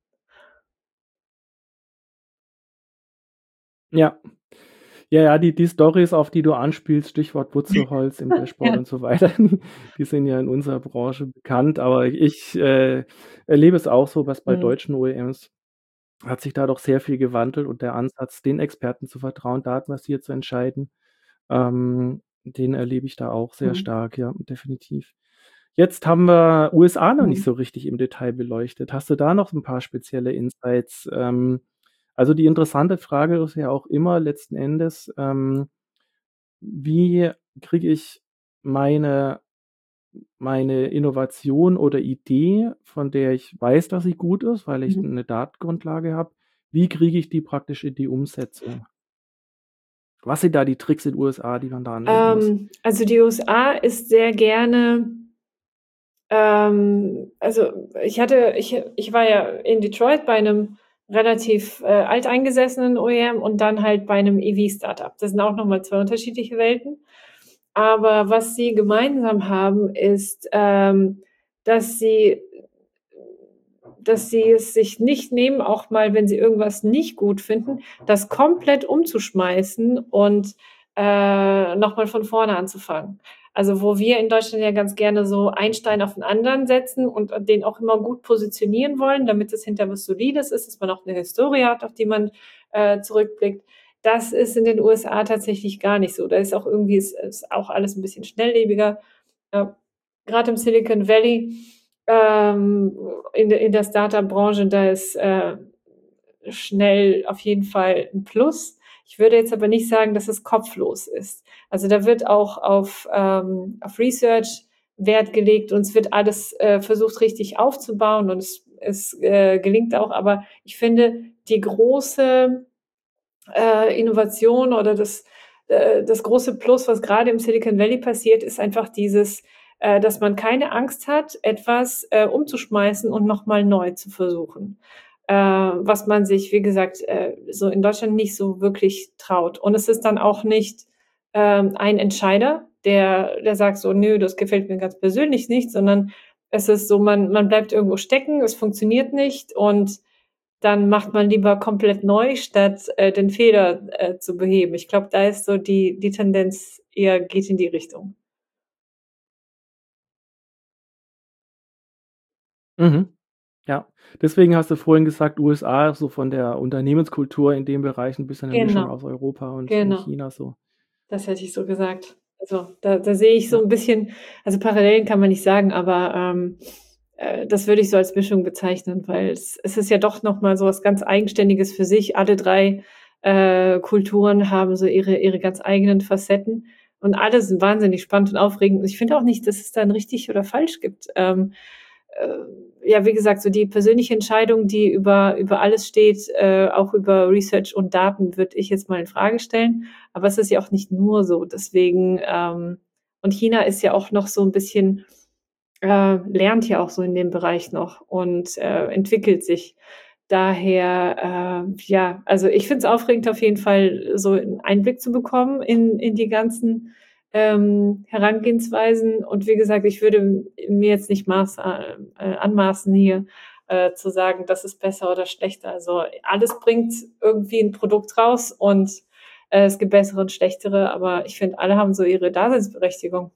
Ja. Ja, ja, die die Storys, auf die du anspielst, Stichwort Wurzelholz im Dashboard Ja. und so weiter, die sind ja in unserer Branche bekannt, aber ich, äh, erlebe es auch so, was bei Mhm. deutschen O E Ms hat sich da doch sehr viel gewandelt und der Ansatz, den Experten zu vertrauen, datenbasiert zu entscheiden, ähm, den erlebe ich da auch sehr Mhm. stark, ja, definitiv. Jetzt haben wir U S A noch nicht Mhm. so richtig im Detail beleuchtet. Hast du da noch ein paar spezielle Insights? Ähm, also, die interessante Frage ist ja auch immer letzten Endes, ähm, wie kriege ich meine meine Innovation oder Idee, von der ich weiß, dass sie gut ist, weil ich Mhm. 'ne Datengrundlage habe, wie kriege ich die praktisch in die Umsetzung? Was sind da die Tricks in U S A, die man da anwenden muss? Ähm, also die U S A ist sehr gerne ähm, also ich hatte ich ich war ja in Detroit bei 'nem relativ, äh, alteingesessenen O E M und dann halt bei 'nem E V-Startup. Das sind auch noch mal zwei unterschiedliche Welten. Aber was sie gemeinsam haben, ist, ähm, dass sie dass sie es sich nicht nehmen, auch mal, wenn sie irgendwas nicht gut finden, das komplett umzuschmeißen und, äh, noch mal von vorne anzufangen. Also, wo wir in Deutschland ja ganz gerne so einen Stein auf den anderen setzen und den auch immer gut positionieren wollen, damit es hinterher was Solides ist, dass man auch 'ne Historie hat, auf die man, äh, zurückblickt. Das ist in den U S A tatsächlich gar nicht so. Da ist auch irgendwie ist ist auch alles 'n bisschen schnelllebiger. Ja, grad im Silicon Valley, ähm, in der in der Start-up-Branche, da ist, äh, schnell auf jeden Fall 'n Plus. Ich würde jetzt aber nicht sagen, dass es kopflos ist. Also, da wird auch auf, ähm auf Research Wert gelegt und es wird alles, äh, versucht, richtig aufzubauen und es es, äh, gelingt auch. Aber ich finde, die große, äh, Innovation oder das äh, das große Plus, was grade im Silicon Valley passiert, ist einfach dieses, äh, dass man keine Angst hat, etwas, äh, umzuschmeißen und noch mal neu zu versuchen. Äh, was man sich, wie gesagt, äh, so in Deutschland nicht so wirklich traut. Und es ist dann auch nicht, ähm, ein Entscheider, der der sagt so: „Nö, das gefällt mir ganz persönlich nicht“, sondern es ist so, man man bleibt irgendwo stecken, es funktioniert nicht und dann macht man lieber komplett neu, statt, äh, den Fehler, äh, zu beheben. Ich glaube, da ist so die die Tendenz eher geht in die Richtung. Mhm. Ja. Deswegen hast du vorhin gesagt, U S A so von der Unternehmenskultur in dem Bereich 'n bisschen 'ne Mischung Genau, aus Europa und und genau. China so. Das hätte ich so gesagt. Also, da da sehe ich so Ja. 'n bisschen also, Parallelen kann man nicht sagen, aber, ähm, äh, das würde ich so als Mischung bezeichnen, weil es es ist ja doch noch mal so was ganz Eigenständiges für sich. Alle drei, äh, Kulturen haben so ihre ihre ganz eigenen Facetten und alle sind wahnsinnig spannend und aufregend. Und ich finde auch nicht, dass es da 'n richtig oder falsch gibt. Ähm, äh, ja, wie gesagt, so die persönliche Entscheidung, die über über alles steht, äh, auch über Research und Daten, würde ich jetzt mal infrage stellen. Aber es ist ja auch nicht nur so. Deswegen, ähm und China ist ja auch noch so 'n bisschen äh, lernt ja auch so in dem Bereich noch und, äh, entwickelt sich. Daher, äh, ja also, ich finde es aufregend auf jeden Fall, so 'n Einblick zu bekommen in in die ganzen, ähm, Herangehensweisen. Und wie gesagt, ich würde m mir jetzt nicht maß äh, äh, anmaßen, hier, äh, zu sagen, das ist besser oder schlechter. Also, alles bringt irgendwie 'n Produkt raus und, äh, es gibt bessere und schlechtere, aber ich finde, alle haben so ihre Daseinsberechtigung.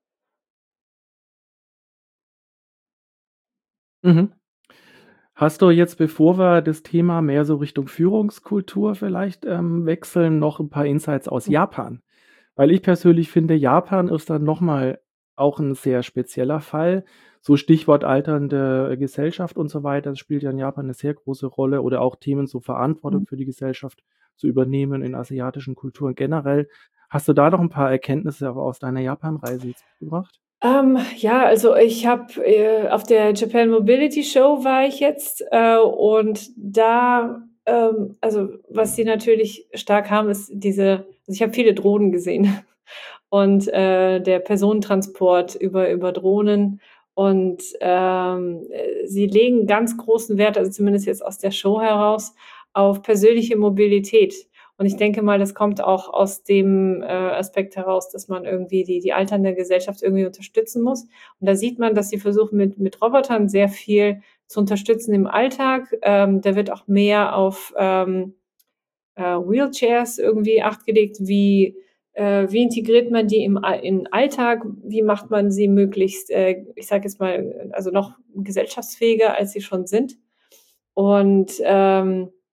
Mhm. Hast du jetzt, bevor wir das Thema mehr so Richtung Führungskultur vielleicht, ähm, wechseln, noch 'n paar Insights aus Mhm. Japan? Weil ich persönlich finde, Japan ist dann noch mal auch 'n sehr spezieller Fall. So Stichwort alternde Gesellschaft und so weiter. Das spielt ja in Japan 'ne sehr große Rolle oder auch Themen, so Mhm. Verantwortung für die Gesellschaft zu übernehmen in asiatischen Kulturen generell. Hast du da noch 'n paar Erkenntnisse auch aus deiner Japanreise jetzt mitgebracht? Ähm, ja, also, ich habe, äh auf der Japan Mobility Show war ich jetzt, äh, und da, ähm also, was sie natürlich stark haben, ist diese also, ich habe viele Drohnen gesehen und, äh, der Personentransport über über Drohnen und, ähm, äh, sie legen ganz großen Wert, also, zumindest jetzt aus der Show heraus, auf persönliche Mobilität. Und ich denke mal, das kommt auch aus dem, äh, Aspekt heraus, dass man irgendwie die die alternde Gesellschaft irgendwie unterstützen muss. Und da sieht man, dass sie versuchen, mit mit Robotern sehr viel zu unterstützen im Alltag. Ähm, da wird auch mehr auf, ähm, äh, Wheelchairs irgendwie Acht gelegt. Wie äh, wie integriert man die im A in Alltag? Wie macht man sie möglichst, äh, ich sage jetzt mal, also, noch gesellschaftsfähiger, als sie schon sind? Und, ähm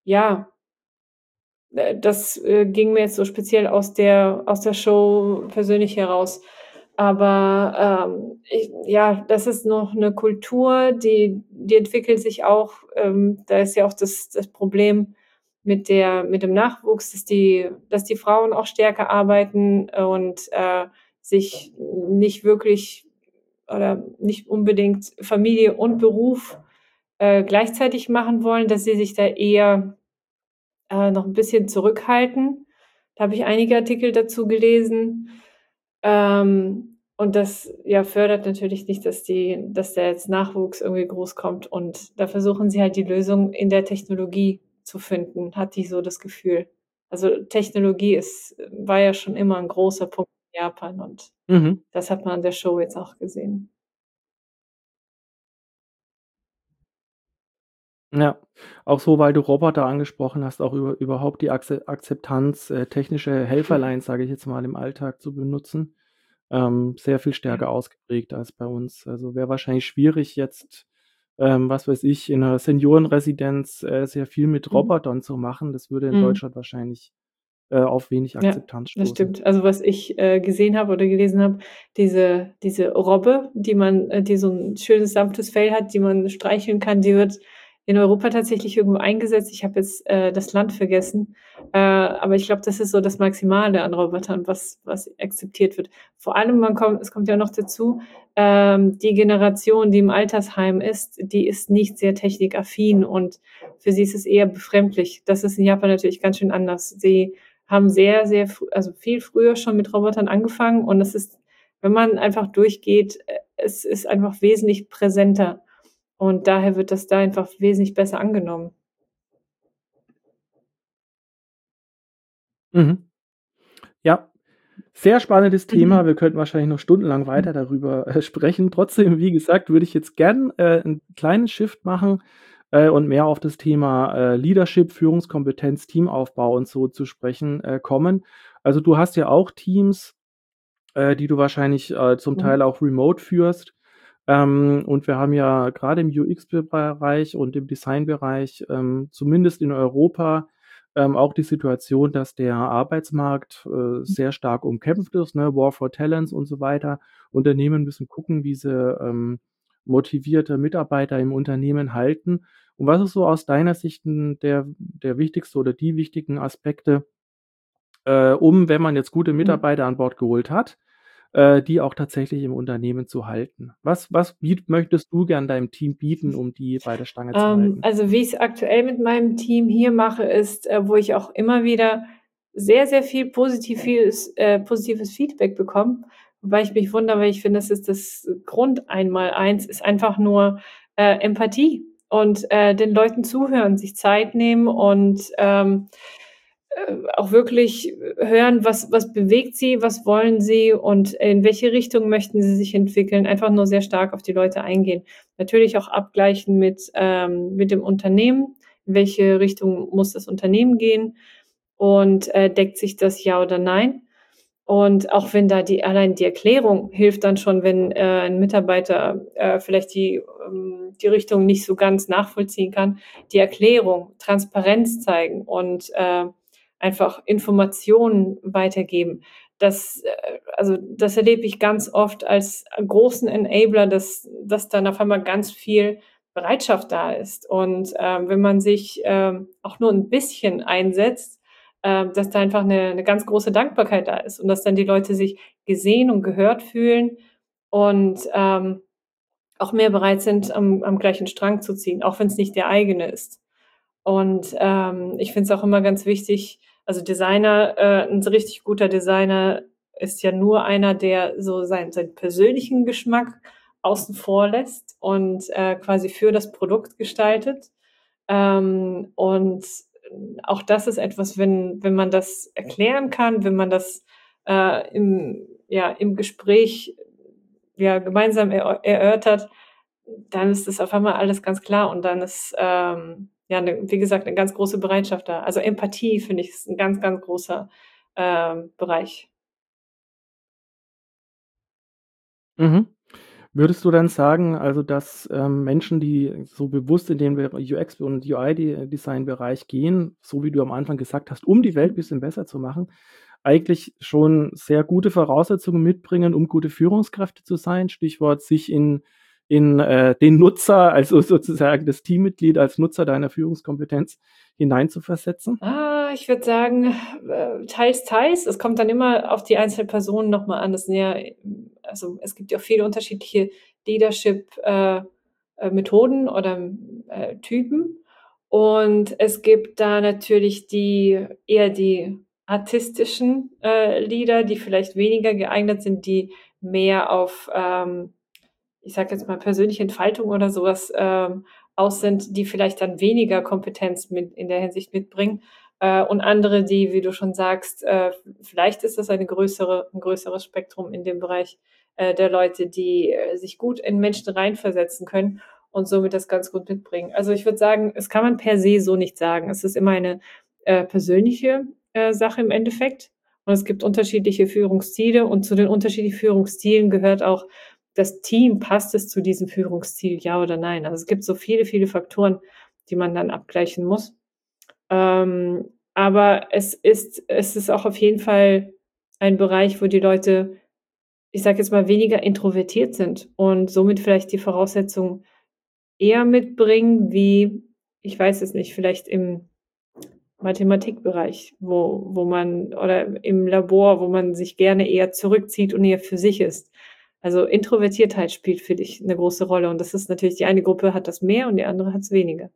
ja, äh, das, äh, ging mir jetzt so speziell aus der aus der Show persönlich heraus. Aber, ähm, ich ja, das ist noch 'ne Kultur, die die entwickelt sich auch. Ähm, da ist ja auch das das Problem mit der mit dem Nachwuchs, dass die dass die Frauen auch stärker arbeiten und, äh, sich nicht wirklich oder nicht unbedingt Familie und Beruf, äh, gleichzeitig machen wollen, dass sie sich da eher, äh, noch 'n bisschen zurückhalten. Da habe ich einige Artikel dazu gelesen. Ähm, und das, ja, fördert natürlich nicht, dass die dass der jetzt Nachwuchs irgendwie groß kommt und da versuchen sie halt die Lösung in der Technologie zu finden, hatte ich so das Gefühl. Also, Technologie ist war ja schon immer 'n großer Punkt in Japan und Mhm. das hat man an der Show jetzt auch gesehen. Ja, auch so, weil du Roboter angesprochen hast, auch über überhaupt die Akze Akzeptanz, äh, technische Helferlein, sage ich jetzt mal, im Alltag zu benutzen, ähm, sehr viel Ja. stärker ausgeprägt als bei uns. Also, wäre wahrscheinlich schwierig jetzt, ähm, was weiß ich, in 'ner Seniorenresidenz, äh, sehr viel mit Mhm. Robotern zu machen. Das würde in Mhm. Deutschland wahrscheinlich, äh, auf wenig Ja, Akzeptanz das stoßen. stimmt. Also, was ich, äh, gesehen habe oder gelesen habe, diese diese Robbe, die man äh, die so 'n schönes sanftes Fell hat, die man streicheln kann, die wird in Europa tatsächlich irgendwo eingesetzt. Ich habe jetzt, äh, das Land vergessen, äh, aber ich glaube, das ist so das Maximale an Robotern, was was akzeptiert wird. Vor allem, man kommt es kommt ja noch dazu, ähm, die Generation, die im Altersheim ist, die ist nicht sehr technikaffin und für sie ist es eher befremdlich. Das ist in Japan natürlich ganz schön anders. Sie haben sehr, sehr früh also, viel früher schon mit Robotern angefangen und es ist, wenn man einfach durchgeht, äh, es ist einfach wesentlich präsenter und daher wird das da einfach wesentlich besser angenommen. Mhm. Ja, sehr spannendes Thema. Mhm. Wir könnten wahrscheinlich noch stundenlang Mhm. weiter darüber, äh, sprechen. Trotzdem, wie gesagt, würde ich jetzt gern, äh, 'n kleinen Shift machen, äh, und mehr auf das Thema, äh, Leadership, Führungskompetenz, Teamaufbau und so zu sprechen, äh, kommen. Also, du hast ja auch Teams, äh, die du wahrscheinlich, äh, zum Mhm. Teil auch remote führst. Ähm, und wir haben ja grade im U X-Bereich und im Designbereich, ähm, zumindest in Europa, ähm, auch die Situation, dass der Arbeitsmarkt, äh, sehr stark umkämpft ist, ne? War for Talents und so weiter. Unternehmen müssen gucken, wie sie, ähm, motivierte Mitarbeiter im Unternehmen halten. Und was ist so aus deiner Sicht 'n der der wichtigste oder die wichtigen Aspekte äh, um, wenn man jetzt gute Mhm. Mitarbeiter an Bord geholt hat, äh, die auch tatsächlich im Unternehmen zu halten? Was was biet möchtest du gern deinem Team bieten, um die bei der Stange zu Ähm, halten? also, wie ich's aktuell mit meinem Team hier mache, ist, äh, wo ich auch immer wieder sehr, sehr viel positives äh, positives Feedback bekomme, wobei ich mich wundere, weil ich finde, das ist das Grund Einmaleins ist einfach nur, äh, Empathie und, äh, den Leuten zuhören, sich Zeit nehmen und, ähm, äh, auch wirklich hören, was was bewegt sie, was wollen sie und in welche Richtung möchten sie sich entwickeln. Einfach nur sehr stark auf die Leute eingehen. Natürlich auch abgleichen mit ähm, mit dem Unternehmen. In welche Richtung muss das Unternehmen gehen und, äh, deckt sich das ja oder nein? Und auch wenn da die allein die Erklärung hilft dann schon, wenn, äh, ein Mitarbeiter, äh, vielleicht die ähm, die Richtung nicht so ganz nachvollziehen kann. Die Erklärung, Transparenz zeigen und, äh, einfach Informationen weitergeben. Das äh, also, das erlebe ich ganz oft als großen Enabler, dass dass dann auf einmal ganz viel Bereitschaft da ist. Und, ähm, wenn man sich, ähm, auch nur 'n bisschen einsetzt, ähm, dass da einfach 'ne 'ne ganz große Dankbarkeit da ist und dass dann die Leute sich gesehen und gehört fühlen und, ähm, auch mehr bereit sind, am am gleichen Strang zu ziehen, auch wenn's nicht der eigene ist. Und, ähm, ich finde es auch immer ganz wichtig also, Designer äh, 'n so richtig guter Designer ist ja nur einer, der so seinen seinen persönlichen Geschmack außen vor lässt und, äh, quasi für das Produkt gestaltet. Ähm, und auch das ist etwas, wenn wenn man das erklären kann, wenn man das, äh, im ja, im Gespräch, ja, gemeinsam erör erörtert, dann ist das auf einmal alles ganz klar und dann ist, ähm, ja, 'ne wie gesagt, 'ne ganz große Bereitschaft da. Also, Empathie, finde ich, ist 'n ganz, ganz großer, ähm, Bereich. Mhm. Würdest du dann sagen, also, dass, ähm, Menschen, die so bewusst in den Be U X und U I De Design-Bereich gehen, so wie du am Anfang gesagt hast, um die Welt Mhm. bisschen besser zu machen, eigentlich schon sehr gute Voraussetzungen mitbringen, um gute Führungskräfte zu sein? Stichwort sich in in, äh, den Nutzer, also sozusagen das Teammitglied als Nutzer deiner Führungskompetenz hineinzuversetzen? Ah, ich würde sagen, äh, teils, teils. Es kommt dann immer auf die einzelne Person noch mal an. Das sind ja also, es gibt ja auch viele unterschiedliche Leadership, äh, äh, Methoden oder, äh, Typen. Und es gibt da natürlich die eher die artistischen, äh, Leader, die vielleicht weniger geeignet sind, die mehr auf, ähm, ich sage jetzt mal, persönliche Entfaltung oder so was, ähm, aus sind, die vielleicht dann weniger Kompetenz mit in der Hinsicht mitbringen. Äh, und andere, die, wie du schon sagst, äh, vielleicht ist das eine größere 'n größeres Spektrum in dem Bereich, äh, der Leute, die, äh, sich gut in Menschen reinversetzen können und somit das ganz gut mitbringen. Also, ich würde sagen, das kann man per se so nicht sagen. Es ist immer eine, äh, persönliche, äh, Sache im Endeffekt. Und es gibt unterschiedliche Führungsstile und zu den unterschiedlichen Führungsstilen gehört auch das Team, passt es zu diesem Führungsstil, ja oder nein? Also, es gibt so viele, viele Faktoren, die man dann abgleichen muss. Ähm, aber es ist es ist auch auf jeden Fall ein Bereich, wo die Leute, ich sage jetzt mal, weniger introvertiert sind und somit vielleicht die Voraussetzungen eher mitbringen wie, ich weiß es nicht, vielleicht im Mathematikbereich, wo wo man oder im Labor, wo man sich gerne eher zurückzieht und eher für sich ist. Also, Introvertiertheit spielt für dich 'ne große Rolle und das ist natürlich die eine Gruppe hat das mehr und die andere hat's weniger.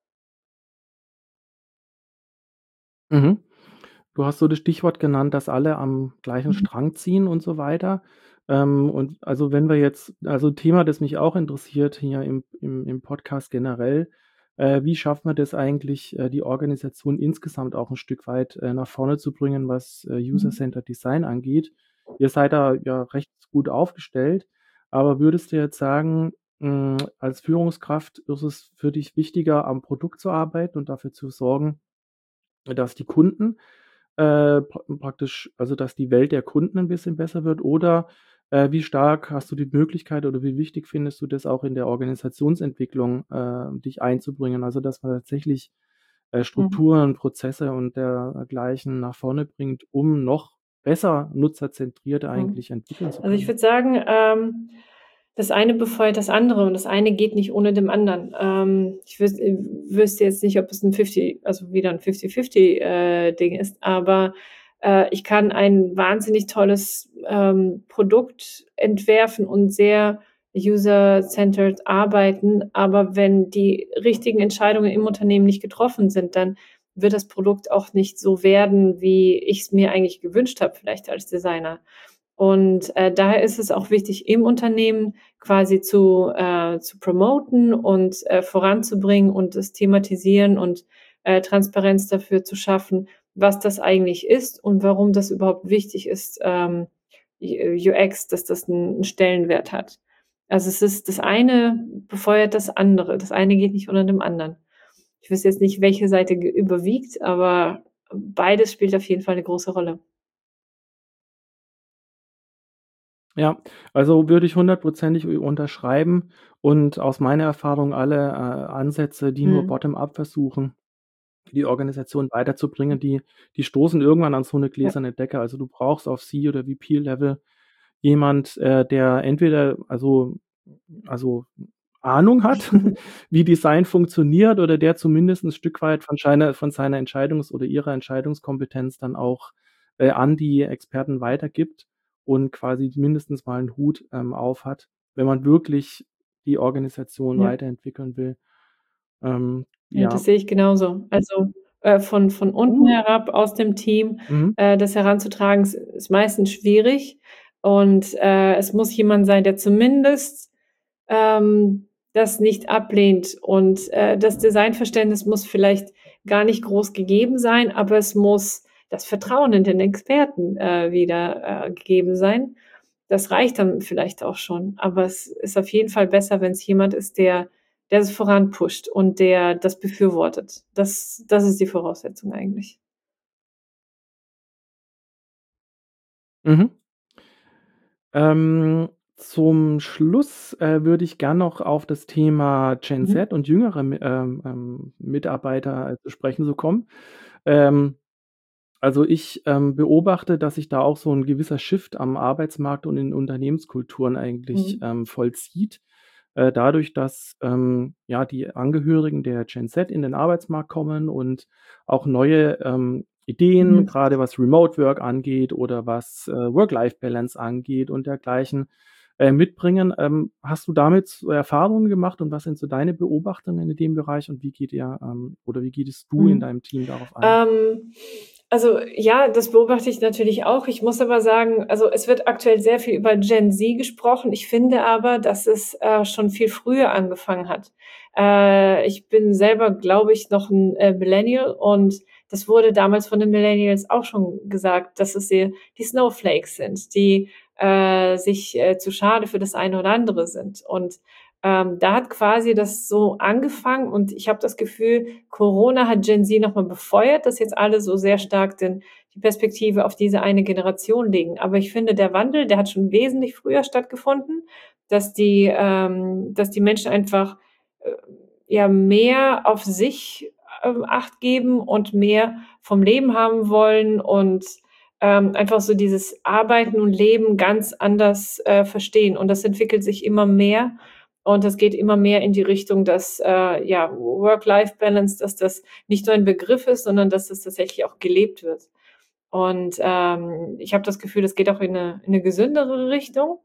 Mhm. Du hast so das Stichwort genannt, dass alle am gleichen Mhm. Strang ziehen und so weiter. Ähm, und also, wenn wir jetzt also, Thema, das mich auch interessiert hier im im im Podcast generell, äh, wie schafft man das eigentlich, äh, die Organisation insgesamt auch 'n Stück weit, äh, nach vorne zu bringen, was, äh, Mhm. User-Centered Design angeht? Ihr seid da ja recht gut aufgestellt, aber würdest du jetzt sagen, hm, als Führungskraft ist es für dich wichtiger, am Produkt zu arbeiten und dafür zu sorgen, dass die Kunden, äh, pra praktisch also, dass die Welt der Kunden 'n bisschen besser wird? Oder, äh, wie stark hast du die Möglichkeit oder wie wichtig findest du das auch in der Organisationsentwicklung, äh, dich einzubringen? Also, dass man tatsächlich, äh, Mhm. Strukturen, Prozesse und dergleichen nach vorne bringt, um noch besser nutzerzentriert Mhm. eigentlich entwickeln zu Also, ich können? würde sagen, ähm, das eine befeuert das andere und das eine geht nicht ohne dem anderen. Ähm, ich wüs äh, wüsste jetzt nicht, ob es 'n fifty also, wieder 'n Fifty-Fifty, äh, Ding ist, aber, äh, ich kann ein wahnsinnig tolles, ähm, Produkt entwerfen und sehr user-centered arbeiten, aber wenn die richtigen Entscheidungen im Unternehmen nicht getroffen sind, dann wird das Produkt auch nicht so werden, wie ich's mir eigentlich gewünscht habe, vielleicht als Designer. Und, äh, daher ist es auch wichtig, im Unternehmen quasi zu äh, zu promoten und, äh, voranzubringen und das thematisieren und, äh, Transparenz dafür zu schaffen, was das eigentlich ist und warum das überhaupt wichtig ist, ähm, U UX, dass das 'n 'n Stellenwert hat. Also, es ist das eine befeuert das andere. Das eine geht nicht ohne dem anderen. Ich wüsste jetzt nicht, welche Seite ge überwiegt, aber beides spielt auf jeden Fall 'ne große Rolle. Ja, also, würde ich hundertprozentig u unterschreiben und aus meiner Erfahrung alle, äh, Ansätze, die nur Mhm. bottom-up versuchen, die Organisation weiterzubringen, die die stoßen irgendwann an so 'ne Ja. gläserne Decke. Also, du brauchst auf C oder V P-Level jemand, äh, der entweder also also, Ahnung hat, wie Design funktioniert oder der zumindest 'n Stück weit von scheiner von seiner Entscheidungs oder ihrer Entscheidungskompetenz dann auch, äh, an die Experten weitergibt und quasi mindestens mal 'n Hut, ähm, auf hat, wenn man wirklich die Organisation Ja. weiterentwickeln will. Ähm, Ja, ja. das sehe ich genauso. Also, äh, von von unten Gut. herab aus dem Team, Mhm. äh, das heranzutragen, ist ist meistens schwierig und, äh, es muss jemand sein, der zumindest, ähm, das nicht ablehnt und, äh, das Designverständnis muss vielleicht gar nicht groß gegeben sein, aber es muss das Vertrauen in den Experten, äh, wieder, äh, gegeben sein. Das reicht dann vielleicht auch schon, aber es ist auf jeden Fall besser, wenn's jemand ist, der der es voranpusht und der das befürwortet. Das das ist die Voraussetzung eigentlich. Mhm. Ähm Zum Schluss, äh, würde ich gern noch auf das Thema Gen Mhm. Z und jüngere Mi ähm, ähm, Mitarbeiter, äh, zu sprechen so kommen. Ähm, also ich, ähm, beobachte, dass sich da auch so 'n gewisser Shift am Arbeitsmarkt und in Unternehmenskulturen eigentlich, Mhm. ähm, vollzieht, äh, dadurch, dass, ähm, ja, die Angehörigen der Gen Z in den Arbeitsmarkt kommen und auch neue, ähm, Ideen, Mhm. grade was Remote Work angeht oder was, äh, Work-Life-Balance angeht und dergleichen, äh, mitbringen. Ähm, hast du damit so Erfahrungen gemacht und was sind so deine Beobachtungen in dem Bereich und wie geht ihr, ähm oder wie gehst du in Mhm. deinem Team darauf ein? Ähm, also ja, das beobachte ich natürlich auch. Ich muss aber sagen, also es wird aktuell sehr viel über Gen Z gesprochen. Ich finde aber, dass es, äh, schon viel früher angefangen hat. Äh, ich bin selber, glaube ich, noch 'n, äh, Millennial und das wurde damals von den Millennials auch schon gesagt, dass es die die Snowflakes sind, die, äh, sich, äh, zu schade für das eine oder andere sind. Und, ähm, da hat quasi das so angefangen und ich habe das Gefühl, Corona hat Gen Z noch mal befeuert, dass jetzt alle so sehr stark den die Perspektive auf diese eine Generation legen. Aber ich finde, der Wandel, der hat schon wesentlich früher stattgefunden, dass die ähm, dass die Menschen einfach, äh, ja, mehr auf sich, ähm, Acht geben und mehr vom Leben haben wollen und, ähm, einfach so dieses Arbeiten und Leben ganz anders, äh, verstehen. Und das entwickelt sich immer mehr und das geht immer mehr in die Richtung, dass, äh, ja, Work-Life-Balance, dass das nicht nur ein Begriff ist, sondern dass das tatsächlich auch gelebt wird. Und, ähm, ich habe das Gefühl, es geht auch in 'ne in 'ne gesündere Richtung.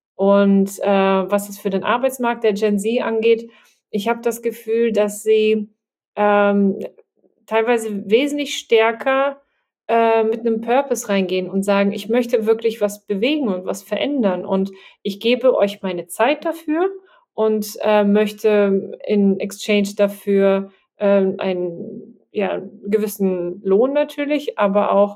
Und, äh, was es für den Arbeitsmarkt der Gen Z angeht, ich habe das Gefühl, dass sie, ähm, teilweise wesentlich stärker, äh, mit 'nem Purpose reingehen und sagen: „Ich möchte wirklich was bewegen und was verändern und ich gebe euch meine Zeit dafür und, äh, möchte in Exchange dafür, ähm, einen, ja, gewissen Lohn natürlich, aber auch,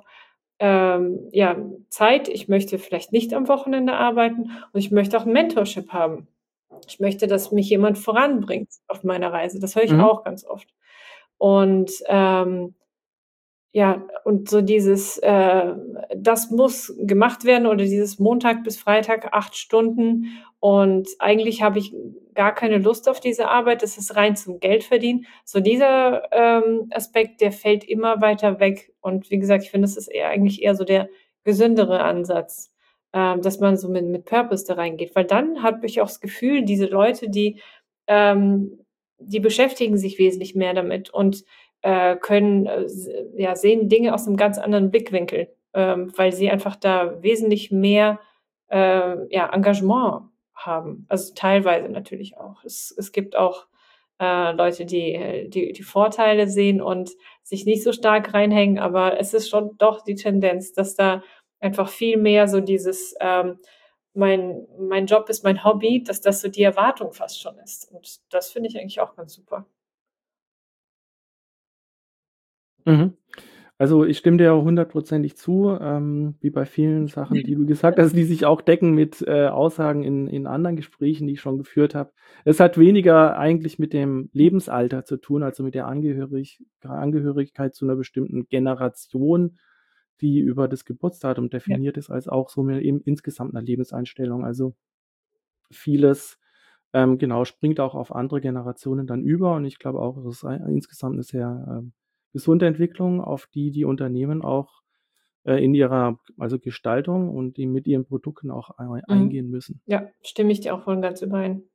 ähm, ja, Zeit. Ich möchte vielleicht nicht am Wochenende arbeiten und ich möchte auch 'n Mentorship haben. Ich möchte, dass mich jemand voranbringt auf meiner Reise.“ Das höre ich Mhm. auch ganz oft. Und, ähm, ja, und so dieses, äh das muss gemacht werden oder dieses Montag bis Freitag acht Stunden und eigentlich habe ich gar keine Lust auf diese Arbeit. Das ist rein zum Geldverdienen. So dieser, ähm, Aspekt, der fällt immer weiter weg. Und wie gesagt, ich finde, das ist eher eigentlich eher so der gesündere Ansatz, ähm, dass man so mit mit Purpose da reingeht. Weil dann habe ich auch das Gefühl, diese Leute, die, ähm die beschäftigen sich wesentlich mehr damit und, äh, können, äh, s ja, sehen Dinge aus 'nem ganz anderen Blickwinkel, ähm, weil sie einfach da wesentlich mehr, äh, ja, Engagement haben. Also, teilweise natürlich auch. Es es gibt auch, äh, Leute, die, äh die die Vorteile sehen und sich nicht so stark reinhängen, aber es ist schon doch die Tendenz, dass da einfach viel mehr so dieses, ähm: „Mein mein Job ist mein Hobby“, dass das so die Erwartung fast schon ist. Und das finde ich eigentlich auch ganz super. Mhm. Also, ich stimme dir hundertprozentig zu, ähm, wie bei vielen Sachen, die du gesagt hast, die sich auch decken mit, äh, Aussagen in in anderen Gesprächen, die ich schon geführt habe. Es hat weniger eigentlich mit dem Lebensalter zu tun, also mit der Angehörig Angehörigkeit zu 'ner bestimmten Generation, die über das Geburtsdatum Ja. definiert ist, als auch so mir eben insgesamt 'ner Lebenseinstellung. Also, vieles, ähm, genau, springt auch auf andere Generationen dann über und ich glaube auch, es ist ei insgesamt 'ne sehr, ähm, gesunde Entwicklung, auf die die Unternehmen auch, äh, in ihrer also Gestaltung und die mit ihren Produkten auch ei Mhm. eingehen müssen. Ja, stimme ich dir auch voll und ganz überein.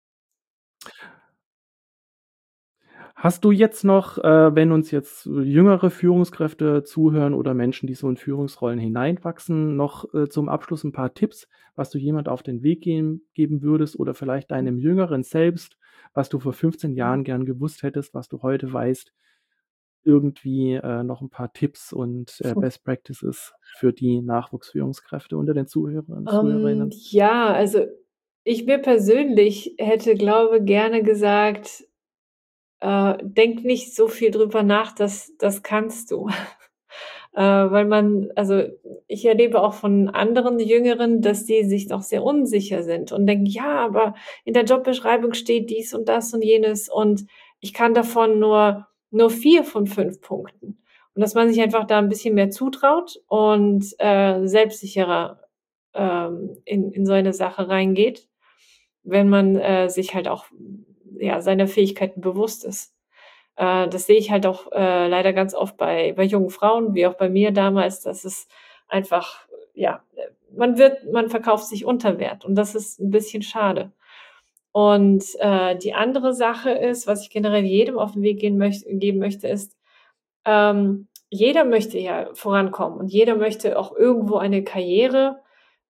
Hast du jetzt noch, äh, wenn uns jetzt jüngere Führungskräfte zuhören oder Menschen, die so in Führungsrollen hineinwachsen, noch, äh, zum Abschluss 'n paar Tipps, was du jemand auf den Weg gehen geben würdest oder vielleicht deinem Jüngeren Selbst, was du vor fünfzehn Mhm. Jahren gern gewusst hättest, was du heute weißt, irgendwie, äh, noch 'n paar Tipps und, äh, Best Practices für die Nachwuchsführungskräfte unter den Zuhörern Ähm, Zuhörerinnen? ja, also ich mir persönlich hätte, glaube, gerne gesagt, äh: „Denk nicht so viel drüber nach, das das kannst du.“ Äh, weil man also, ich erlebe auch von anderen Jüngeren, dass die sich noch sehr unsicher sind und denken: „Ja, aber in der Jobbeschreibung steht dies und das und jenes und ich kann davon nur nur vier von fünf Punkten.“ Und dass man sich einfach da 'n bisschen mehr zutraut und, äh, selbstsicherer ähm, in in so eine Sache reingeht, wenn man, äh, sich halt auch, ja, seiner Fähigkeiten bewusst ist. Äh, das sehe ich halt auch, äh, leider ganz oft bei bei jungen Frauen, wie auch bei mir damals, dass es einfach, ja, äh, man wird man verkauft sich unter Wert und das ist ein bisschen schade. Und, äh, die andere Sache ist, was ich generell jedem auf den Weg gehen möcht geben möchte, ist, ähm, jeder möchte ja vorankommen und jeder möchte auch irgendwo eine Karriere,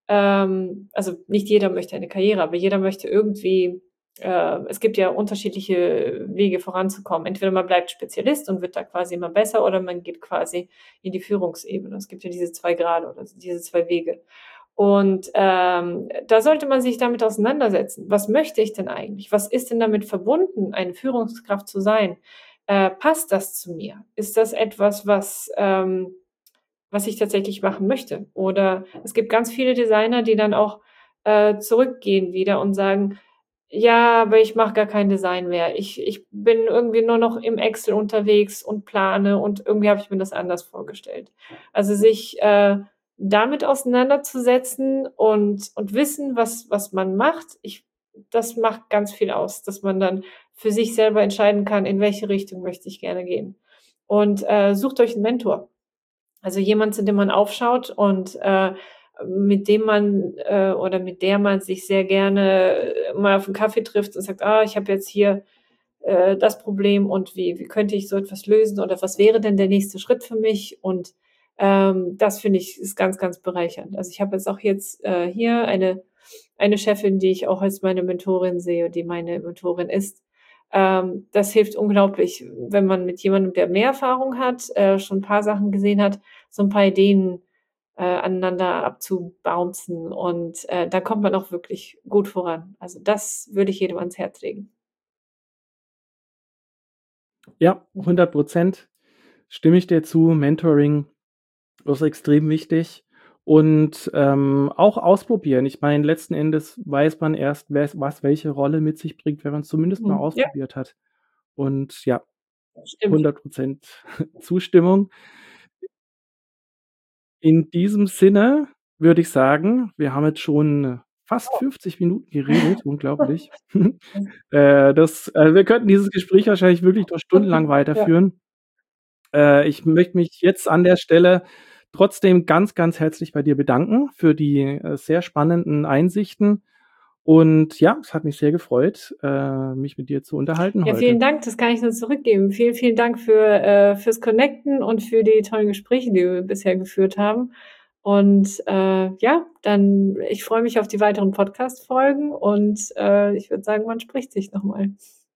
ähm, also nicht jeder möchte eine Karriere, aber jeder möchte irgendwie, äh, es gibt ja unterschiedliche Wege voranzukommen. Entweder man bleibt Spezialist und wird da quasi immer besser oder man geht quasi in die Führungsebene. Es gibt ja diese zwei Grade oder diese zwei Wege. Und, ähm, da sollte man sich damit auseinandersetzen. Was möchte ich denn eigentlich? Was ist denn damit verbunden, eine Führungskraft zu sein? Äh, passt das zu mir? Ist das etwas, was, ähm was ich tatsächlich machen möchte? Oder es gibt ganz viele Designer, die dann auch, äh, zurückgehen wieder und sagen: „Ja, aber ich mache gar kein Design mehr. Ich ich bin irgendwie nur noch im Excel unterwegs und plane und irgendwie habe ich mir das anders vorgestellt.“ Also, sich, äh, damit auseinanderzusetzen und und wissen, was was man macht, ich das macht ganz viel aus, dass man dann für sich selber entscheiden kann, in welche Richtung möchte ich gerne gehen. Und, äh, sucht euch 'n Mentor. Also jemand, zu dem man aufschaut und, äh, mit dem man, äh oder mit der man sich sehr gerne, äh, mal auf 'n Kaffee trifft und sagt: „Ah, ich habe jetzt hier, äh, das Problem und wie wie könnte ich so etwas lösen oder was wäre denn der nächste Schritt für mich?“ Und, ähm, das finde ich, ist ganz, ganz bereichernd. Also, ich habe jetzt auch jetzt, äh, hier eine eine Chefin, die ich auch als meine Mentorin sehe, die meine Mentorin ist. Ähm, das hilft unglaublich, wenn man mit jemandem, der mehr Erfahrung hat, äh, schon 'n paar Sachen gesehen hat, so 'n paar Ideen, äh, aneinander abzubouncen und, äh, dann kommt man auch wirklich gut voran. Also, das würde ich jedem ans Herz legen. Ja, hundert Prozent stimme ich dir zu. Mentoring ist extrem wichtig und, ähm, auch ausprobieren. Ich meine, letzten Endes weiß man erst, wes was welche Rolle mit sich bringt, wenn man's zumindest mal Mhm. Ja, ausprobiert hat. Und ja, stimmt. hundert Prozent Zustimmung. In diesem Sinne würde ich sagen, wir haben jetzt schon fast fünfzig Minuten geredet, unglaublich. Äh, das äh, wir könnten dieses Gespräch wahrscheinlich wirklich noch stundenlang Ja. weiterführen. Äh, ich möchte mich jetzt an der Stelle trotzdem ganz, ganz herzlich bei dir bedanken für die, äh, sehr spannenden Einsichten. Und ja, es hat mich sehr gefreut, äh, mich mit dir zu unterhalten Ja, vielen heute. Dank, das kann ich nur zurückgeben. Vielen, vielen Dank für, äh fürs Connecten und für die tollen Gespräche, die wir bisher geführt haben. Und, äh, ja, dann ich freue mich auf die weiteren Podcast-Folgen und, äh, ich würde sagen, man spricht sich noch mal.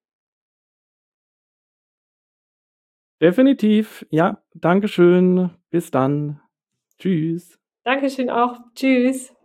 Definitiv. Ja, danke schön. Bis dann. Tschüss. Dankeschön auch. Tschüss.